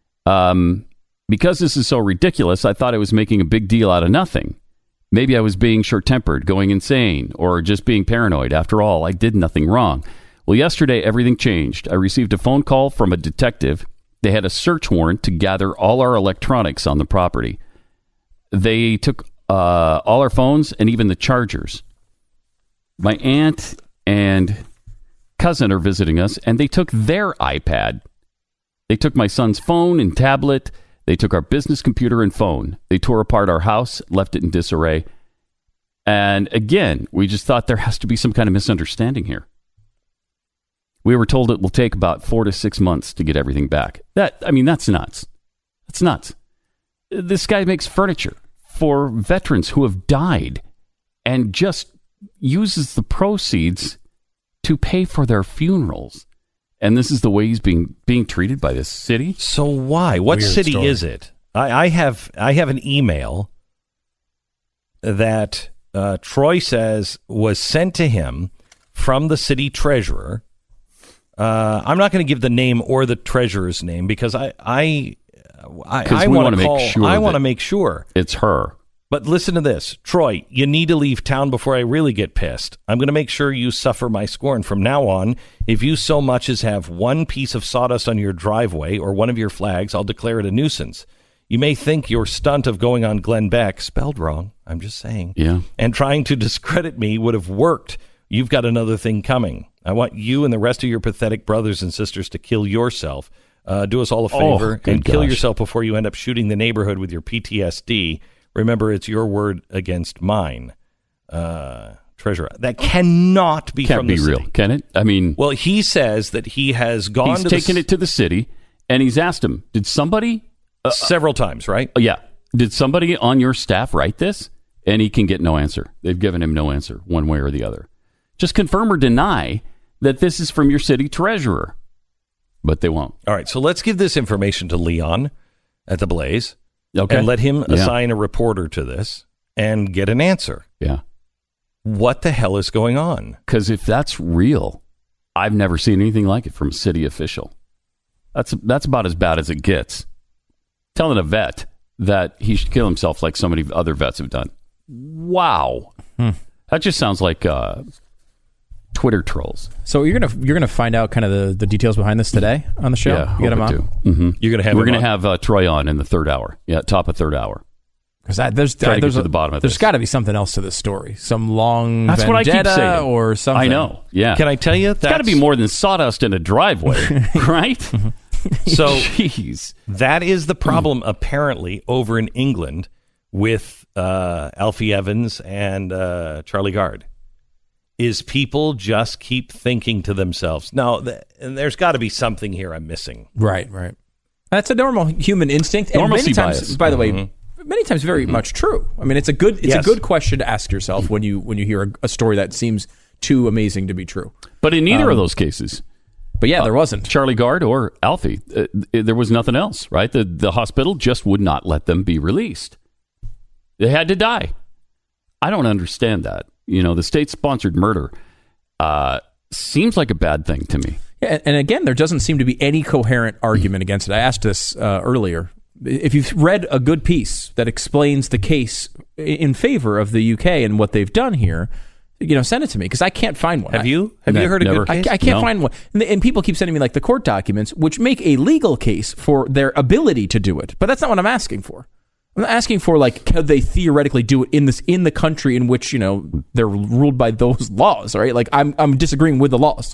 Um, because this is so ridiculous, I thought I was making a big deal out of nothing. Maybe I was being short-tempered, going insane, or just being paranoid. After all, I did nothing wrong. Well, yesterday, everything changed. I received a phone call from a detective. They had a search warrant to gather all our electronics on the property. They took uh, all our phones and even the chargers. My aunt and cousin are visiting us, and they took their iPad. They took my son's phone and tablet. They took our business computer and phone. They tore apart our house, left it in disarray. And again, we just thought there has to be some kind of misunderstanding here. We were told it will take about four to six months to get everything back. That, I mean, that's nuts. That's nuts. This guy makes furniture for veterans who have died and just uses the proceeds to pay for their funerals. And this is the way he's being being treated by this city? So why? What Weird city story. is it? I, I have I have an email that uh, Troy says was sent to him from the city treasurer. Uh, I'm not going to give the name or the treasurer's name because I I I, I want to make sure. I want to make sure it's her. But listen to this. Troy, you need to leave town before I really get pissed. I'm going to make sure you suffer my scorn. From now on, if you so much as have one piece of sawdust on your driveway or one of your flags, I'll declare it a nuisance. You may think your stunt of going on Glenn Beck, spelled wrong, I'm just saying, yeah, and trying to discredit me would have worked. You've got another thing coming. I want you and the rest of your pathetic brothers and sisters to kill yourself. Uh, do us all a favor oh, and kill gosh. yourself before you end up shooting the neighborhood with your P T S D. Remember, it's your word against mine, uh, treasurer. That cannot be Can't from be the real, city. can it? I mean, well, he says that he has gone. He's to taken the, it to the city, and he's asked him, "Did somebody uh, several times, right? Yeah, did somebody on your staff write this?" And he can get no answer. They've given him no answer, one way or the other. Just confirm or deny that this is from your city treasurer, but they won't. All right, so let's give this information to Leon at the Blaze. Okay. And let him Yeah. assign a reporter to this and get an answer. Yeah. What the hell is going on? Because if that's real, I've never seen anything like it from a city official. That's that's about as bad as it gets. Telling a vet that he should kill himself like so many other vets have done. Wow. Hmm. That just sounds like uh, Twitter trolls. So you're gonna you're gonna find out kind of the, the details behind this today on the show. Yeah, you get him hope on. it do. Mm-hmm. You're gonna have We're him gonna on? have uh, Troy on in the third hour. Yeah, top of third hour. Because there's Try to there's get to a- the bottom of there's this. got to be something else to this story. Some long That's what I keep vendetta saying. or something. I know. Yeah. Can I tell you? It's got to be more than sawdust in a driveway, right? So Jeez. that is the problem, apparently, over in England with uh, Alfie Evans and uh, Charlie Gard. is people just keep thinking to themselves, no, th- and there's got to be something here I'm missing. Right, right. That's a normal human instinct. And Normalcy many times, bias. by the way, Mm-hmm. many times very much true. I mean, it's a good it's Yes. a good question to ask yourself when you when you hear a, a story that seems too amazing to be true. But in neither Um, of those cases, But yeah, there wasn't. Charlie Gard or Alfie, uh, there was nothing else, right? The the hospital just would not let them be released. They had to die. I don't understand that. You know, the state-sponsored murder uh, seems like a bad thing to me. Yeah, and again, there doesn't seem to be any coherent argument against it. I asked this uh, earlier. If you've read a good piece that explains the case in favor of the U K and what they've done here, you know, send it to me because I can't find one. Have you? I, Have No, you heard a never. good I, case? I can't No. find one. And, and people keep sending me like the court documents, which make a legal case for their ability to do it. But that's not what I'm asking for. I'm not asking for like could they theoretically do it in this in the country in which you know they're ruled by those laws, right? Like I'm I'm disagreeing with the laws.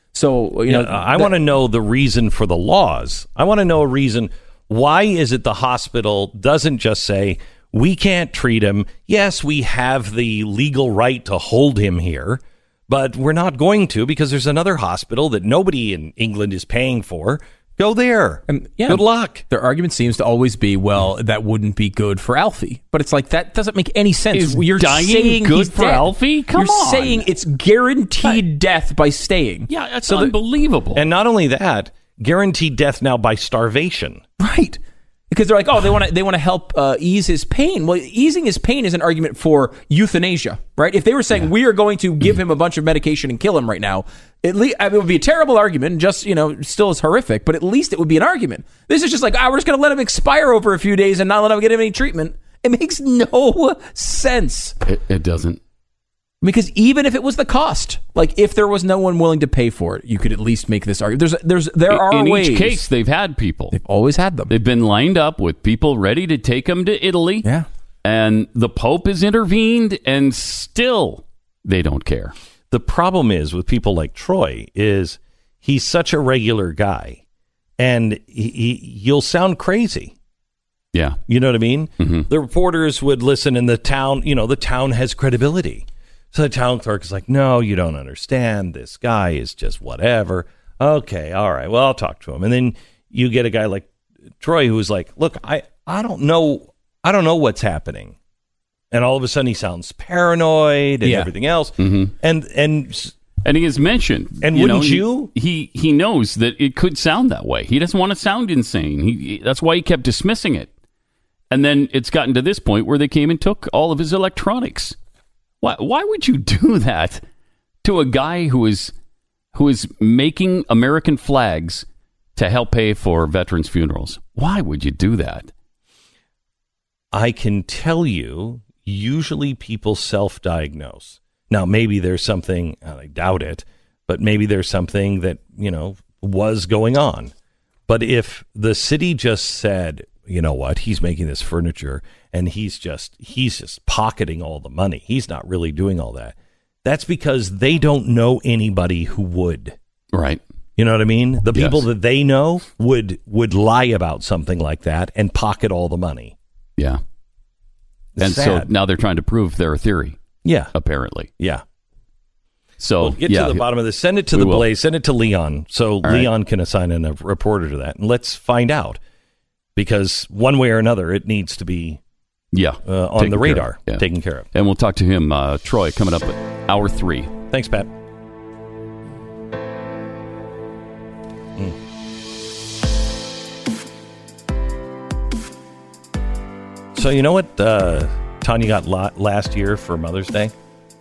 So you know, Yeah, I that- want to know the reason for the laws. I want to know a reason. Why is it the hospital doesn't just say, we can't treat him? Yes, we have the legal right to hold him here, but we're not going to because there's another hospital that nobody in England is paying for. Go there. And yeah, good luck. Their argument seems to always be, well, that wouldn't be good for Alfie. But it's like, that doesn't make any sense. Is You're dying saying good he's for dead. Alfie? Come You're on. saying it's guaranteed death by staying. Yeah, that's So the- unbelievable. And not only that, guaranteed death now by starvation. Right. Because they're like, oh, they want to they want to help uh, ease his pain. Well, easing his pain is an argument for euthanasia, right? If they were saying we are going to give him a bunch of medication and kill him right now, at least I mean, it would be a terrible argument. Just you know, still is horrific, but at least it would be an argument. This is just like, ah, we're just going to let him expire over a few days and not let him get any treatment. It makes no sense. it, it doesn't. Because even if it was the cost, like if there was no one willing to pay for it, you could at least make this argument. There's, there's, there are in ways. each case, they've had people. They've always had them. They've been lined up with people ready to take them to Italy. Yeah. And the Pope has intervened, and still they don't care. The problem is with people like Troy is he's such a regular guy, and he, he, you'll sound crazy. Yeah. You know what I mean? Mm-hmm. The reporters would listen, and the town, you know, the town has credibility. So the town clerk is like, no, you don't understand. This guy is just whatever. Okay, all right. Well, I'll talk to him. And then you get a guy like Troy who's like, look, I, I don't know. I don't know what's happening. And all of a sudden he sounds paranoid and Yeah. everything else. Mm-hmm. And, and, And he has mentioned, And you wouldn't know, you? He he knows that it could sound that way. He doesn't want to sound insane. He that's why he kept dismissing it. And then it's gotten to this point where they came and took all of his electronics. Why why would you do that to a guy who is who is making American flags to help pay for veterans' funerals? Why would you do that? I can tell you, usually people self-diagnose. Now, maybe there's something, and I doubt it, but maybe there's something that, you know, was going on. But if the city just said, you know what, he's making this furniture and he's just he's just pocketing all the money, he's not really doing all that, that's because they don't know anybody who would. Right. You know what I mean? The Yes. people that they know would would lie about something like that and pocket all the money. Yeah. It's and so sad. now they're trying to prove their theory, Yeah. apparently. Yeah. So Well, get yeah, to the bottom of this. Send it to we the will. Blaze. Send it to Leon, so right. Leon can assign in a reporter to that, and let's find out. Because one way or another, it needs to be Yeah. uh, on Taken the care radar, of. Yeah. taken care of. And we'll talk to him, uh, Troy, coming up at hour three. Thanks, Pat. Mm. So you know what uh, Tanya got la- last year for Mother's Day?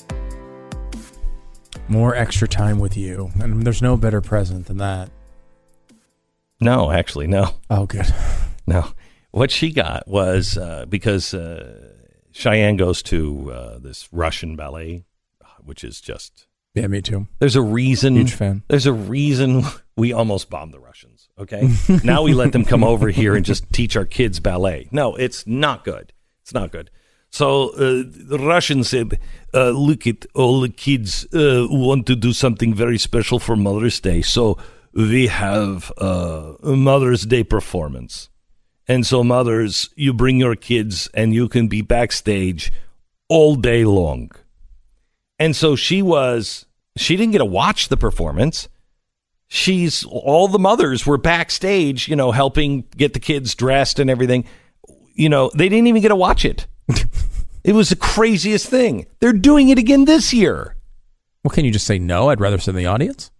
More extra time with you. And there's no better present than that. No, actually, no. Oh, good. No. What she got was uh, because uh, Cheyenne goes to uh, this Russian ballet, which is just... Yeah, me too. There's a reason. Huge fan. There's a reason we almost bombed the Russians, okay? Now we let them come over here and just teach our kids ballet. No, it's not good. It's not good. So uh, the Russians said, uh, look at all the kids uh, who want to do something very special for Mother's Day. So we have uh, a Mother's Day performance. And so mothers, you bring your kids and you can be backstage all day long. And so she was, she didn't get to watch the performance. She's, all the mothers were backstage, you know, helping get the kids dressed and everything. You know, they didn't even get to watch it. It was the craziest thing. They're doing it again this year. Well, can you just say no? I'd rather sit in the audience.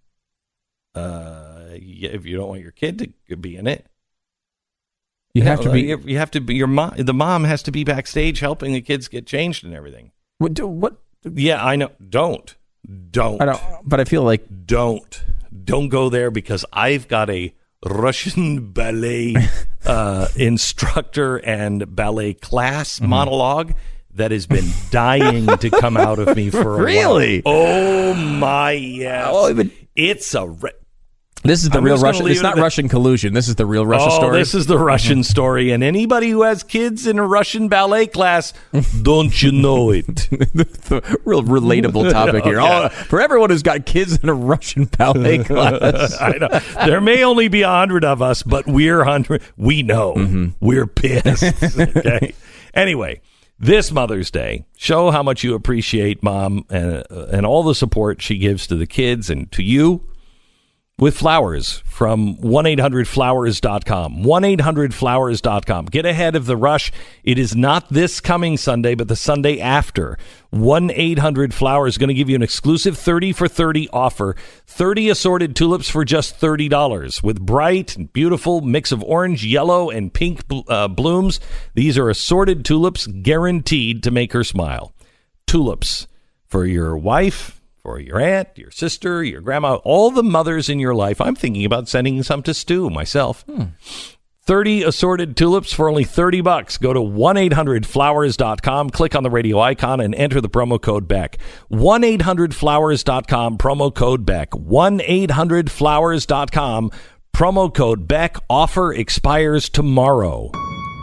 Uh, yeah, if you don't want your kid to be in it. You have to be. You have to be. Your mom. The mom has to be backstage helping the kids get changed and everything. What? Do, what? Yeah, I know. Don't. Don't. I don't. But I feel like don't. Don't go there because I've got a Russian ballet uh, instructor and ballet class mm-hmm. monologue that has been dying to come out of me for a really? while. Oh my yes! Oh, but it's a. Re- This is the I'm real Russian. It's not the, Russian collusion. This is the real Russia oh, story. This is the Russian story. And anybody who has kids in a Russian ballet class, don't you know it? The real relatable topic here. Okay. Oh, for everyone who's got kids in a Russian ballet class. I know. There may only be a hundred of us, but we're hundred. We know. Mm-hmm. We're pissed. Okay. Anyway, this Mother's Day, show how much you appreciate Mom and, uh, and all the support she gives to the kids and to you. With flowers from one eight hundred flowers dot com. one eight hundred flowers dot com. Get ahead of the rush. It is not this coming Sunday, but the Sunday after. one eight hundred flowers is going to give you an exclusive thirty for thirty offer. thirty assorted tulips for just thirty dollars. With bright and beautiful mix of orange, yellow, and pink uh, blooms. These are assorted tulips guaranteed to make her smile. Tulips for your wife, for your aunt, your sister, your grandma, all the mothers in your life. I'm thinking about sending some to Stu myself. Hmm. thirty assorted tulips for only thirty bucks. Go to one eight hundred flowers dot com, click on the radio icon, and enter the promo code BECK. one eight hundred flowers dot com, promo code BECK. one eight hundred flowers dot com, promo code BECK. Offer expires tomorrow.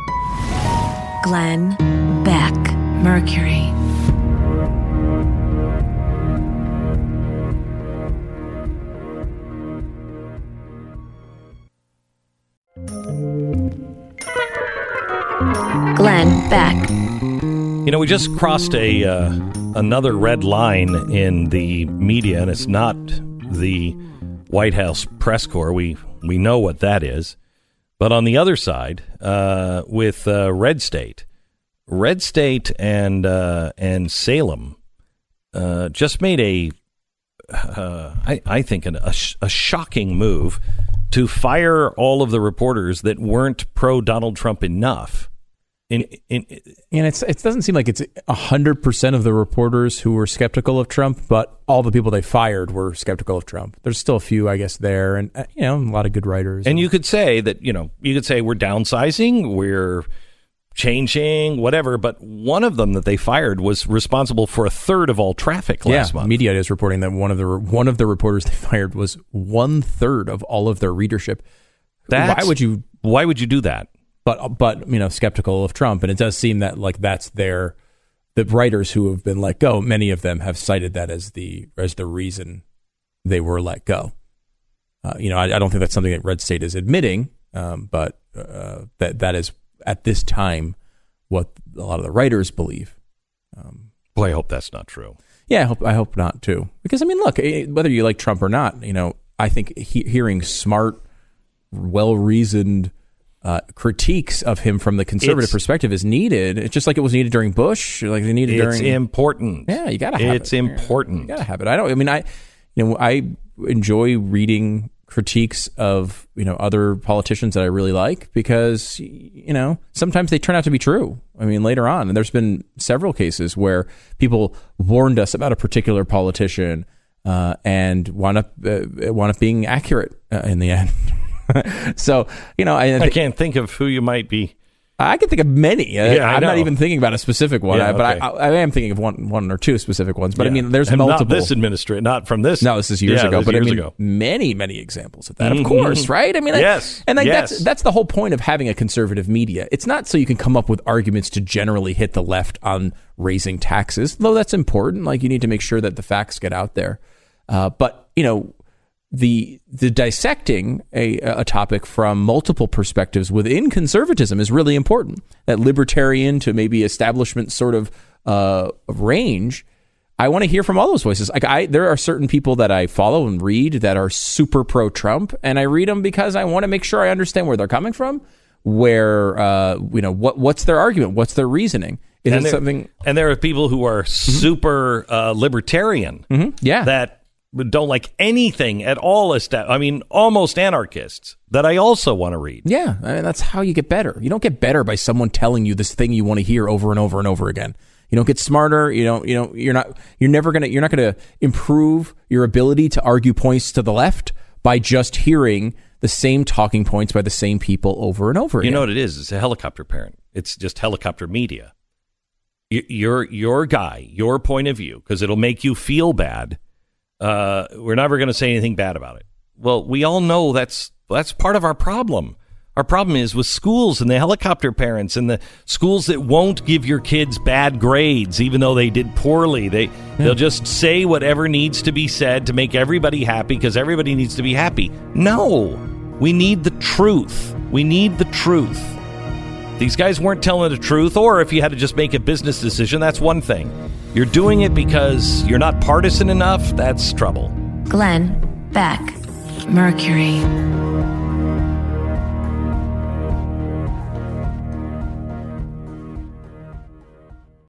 Glenn Beck, Mercury. Glenn Beck. You know, we just crossed a uh, another red line in the media, and it's not the White House press corps. We we know what that is. But on the other side, uh, with uh, Red State, Red State and uh, and Salem uh, just made a, uh, I, I think, an, a, sh- a shocking move to fire all of the reporters that weren't pro Donald Trump enough. In, in, in, and it's it doesn't seem like it's a hundred percent of the reporters who were skeptical of Trump, but all the people they fired were skeptical of Trump. There's still a few, I guess, there, and uh, you know, a lot of good writers. And, and you could say that, you know, you could say we're downsizing, we're changing, whatever. But one of them that they fired was responsible for a third of all traffic last yeah, month. Media is reporting that one of the one of the reporters they fired was one third of all of their readership. That's, why would you? Why would you do that? But but you know, skeptical of Trump, and it does seem that like that's their the writers who have been let go. Many of them have cited that as the as the reason they were let go. Uh, you know, I, I don't think that's something that Red State is admitting, um, but uh, that that is at this time what a lot of the writers believe. Um, Boy, I hope that's not true. Yeah, I hope I hope not too. Because I mean, look, whether you like Trump or not, you know, I think he, hearing smart, well-reasoned uh, critiques of him from the conservative it's, perspective is needed. It's just like it was needed during Bush, like they needed it's during. It's important. Yeah, you gotta have it's it. It's important. You gotta have it. I don't. I mean, I, you know, I enjoy reading critiques of, you know, other politicians that I really like because, you know, sometimes they turn out to be true. I mean, later on, and there's been several cases where people warned us about a particular politician uh, and wound up uh, wound up being accurate uh, in the end. So, you know, I, th- I can't think of who you might be. I can think of many. Uh, yeah, I'm not even thinking about a specific one, yeah, I, but okay. I, I am thinking of one, one or two specific ones. But yeah. I mean, there's and multiple. Not this administration, not from this. No, this is years yeah, ago. But years I mean, ago. many, many examples of that. Mm-hmm. Of course, right? I mean, yes, I, and like yes. that's that's the whole point of having a conservative media. It's not so you can come up with arguments to generally hit the left on raising taxes, though that's important. Like you need to make sure that the facts get out there. Uh, but you know. The the dissecting a, a topic from multiple perspectives within conservatism is really important. That libertarian to maybe establishment sort of uh, range I want to hear from all those voices. Like I, there are certain people that I follow and read that are super pro Trump, and I read them because I want to make sure I understand where they're coming from, where uh, you know what what's their argument, what's their reasoning. Is and it there, something? And there are people who are super uh, libertarian, mm-hmm. yeah, that don't like anything at all. Esta- I mean, almost anarchists that I also want to read. Yeah, I mean, that's how you get better. You don't get better by someone telling you this thing you want to hear over and over and over again. You don't get smarter. You don't. You know. You're not. You're never gonna. You're not gonna improve your ability to argue points to the left by just hearing the same talking points by the same people over and over again. You know what it is? It's a helicopter parent. It's just helicopter media. Y- Your your guy, your point of view, because it'll make you feel bad. Uh, we're never going to say anything bad about it. Well, we all know that's that's part of our problem. Our problem is with schools and the helicopter parents and the schools that won't give your kids bad grades, even though they did poorly. They, yeah. They'll just say whatever needs to be said to make everybody happy because everybody needs to be happy. No, we need the truth. We need the truth. These guys weren't telling the truth, or if you had to just make a business decision, that's one thing. You're doing it because you're not partisan enough, that's trouble. Glenn Beck, Mercury.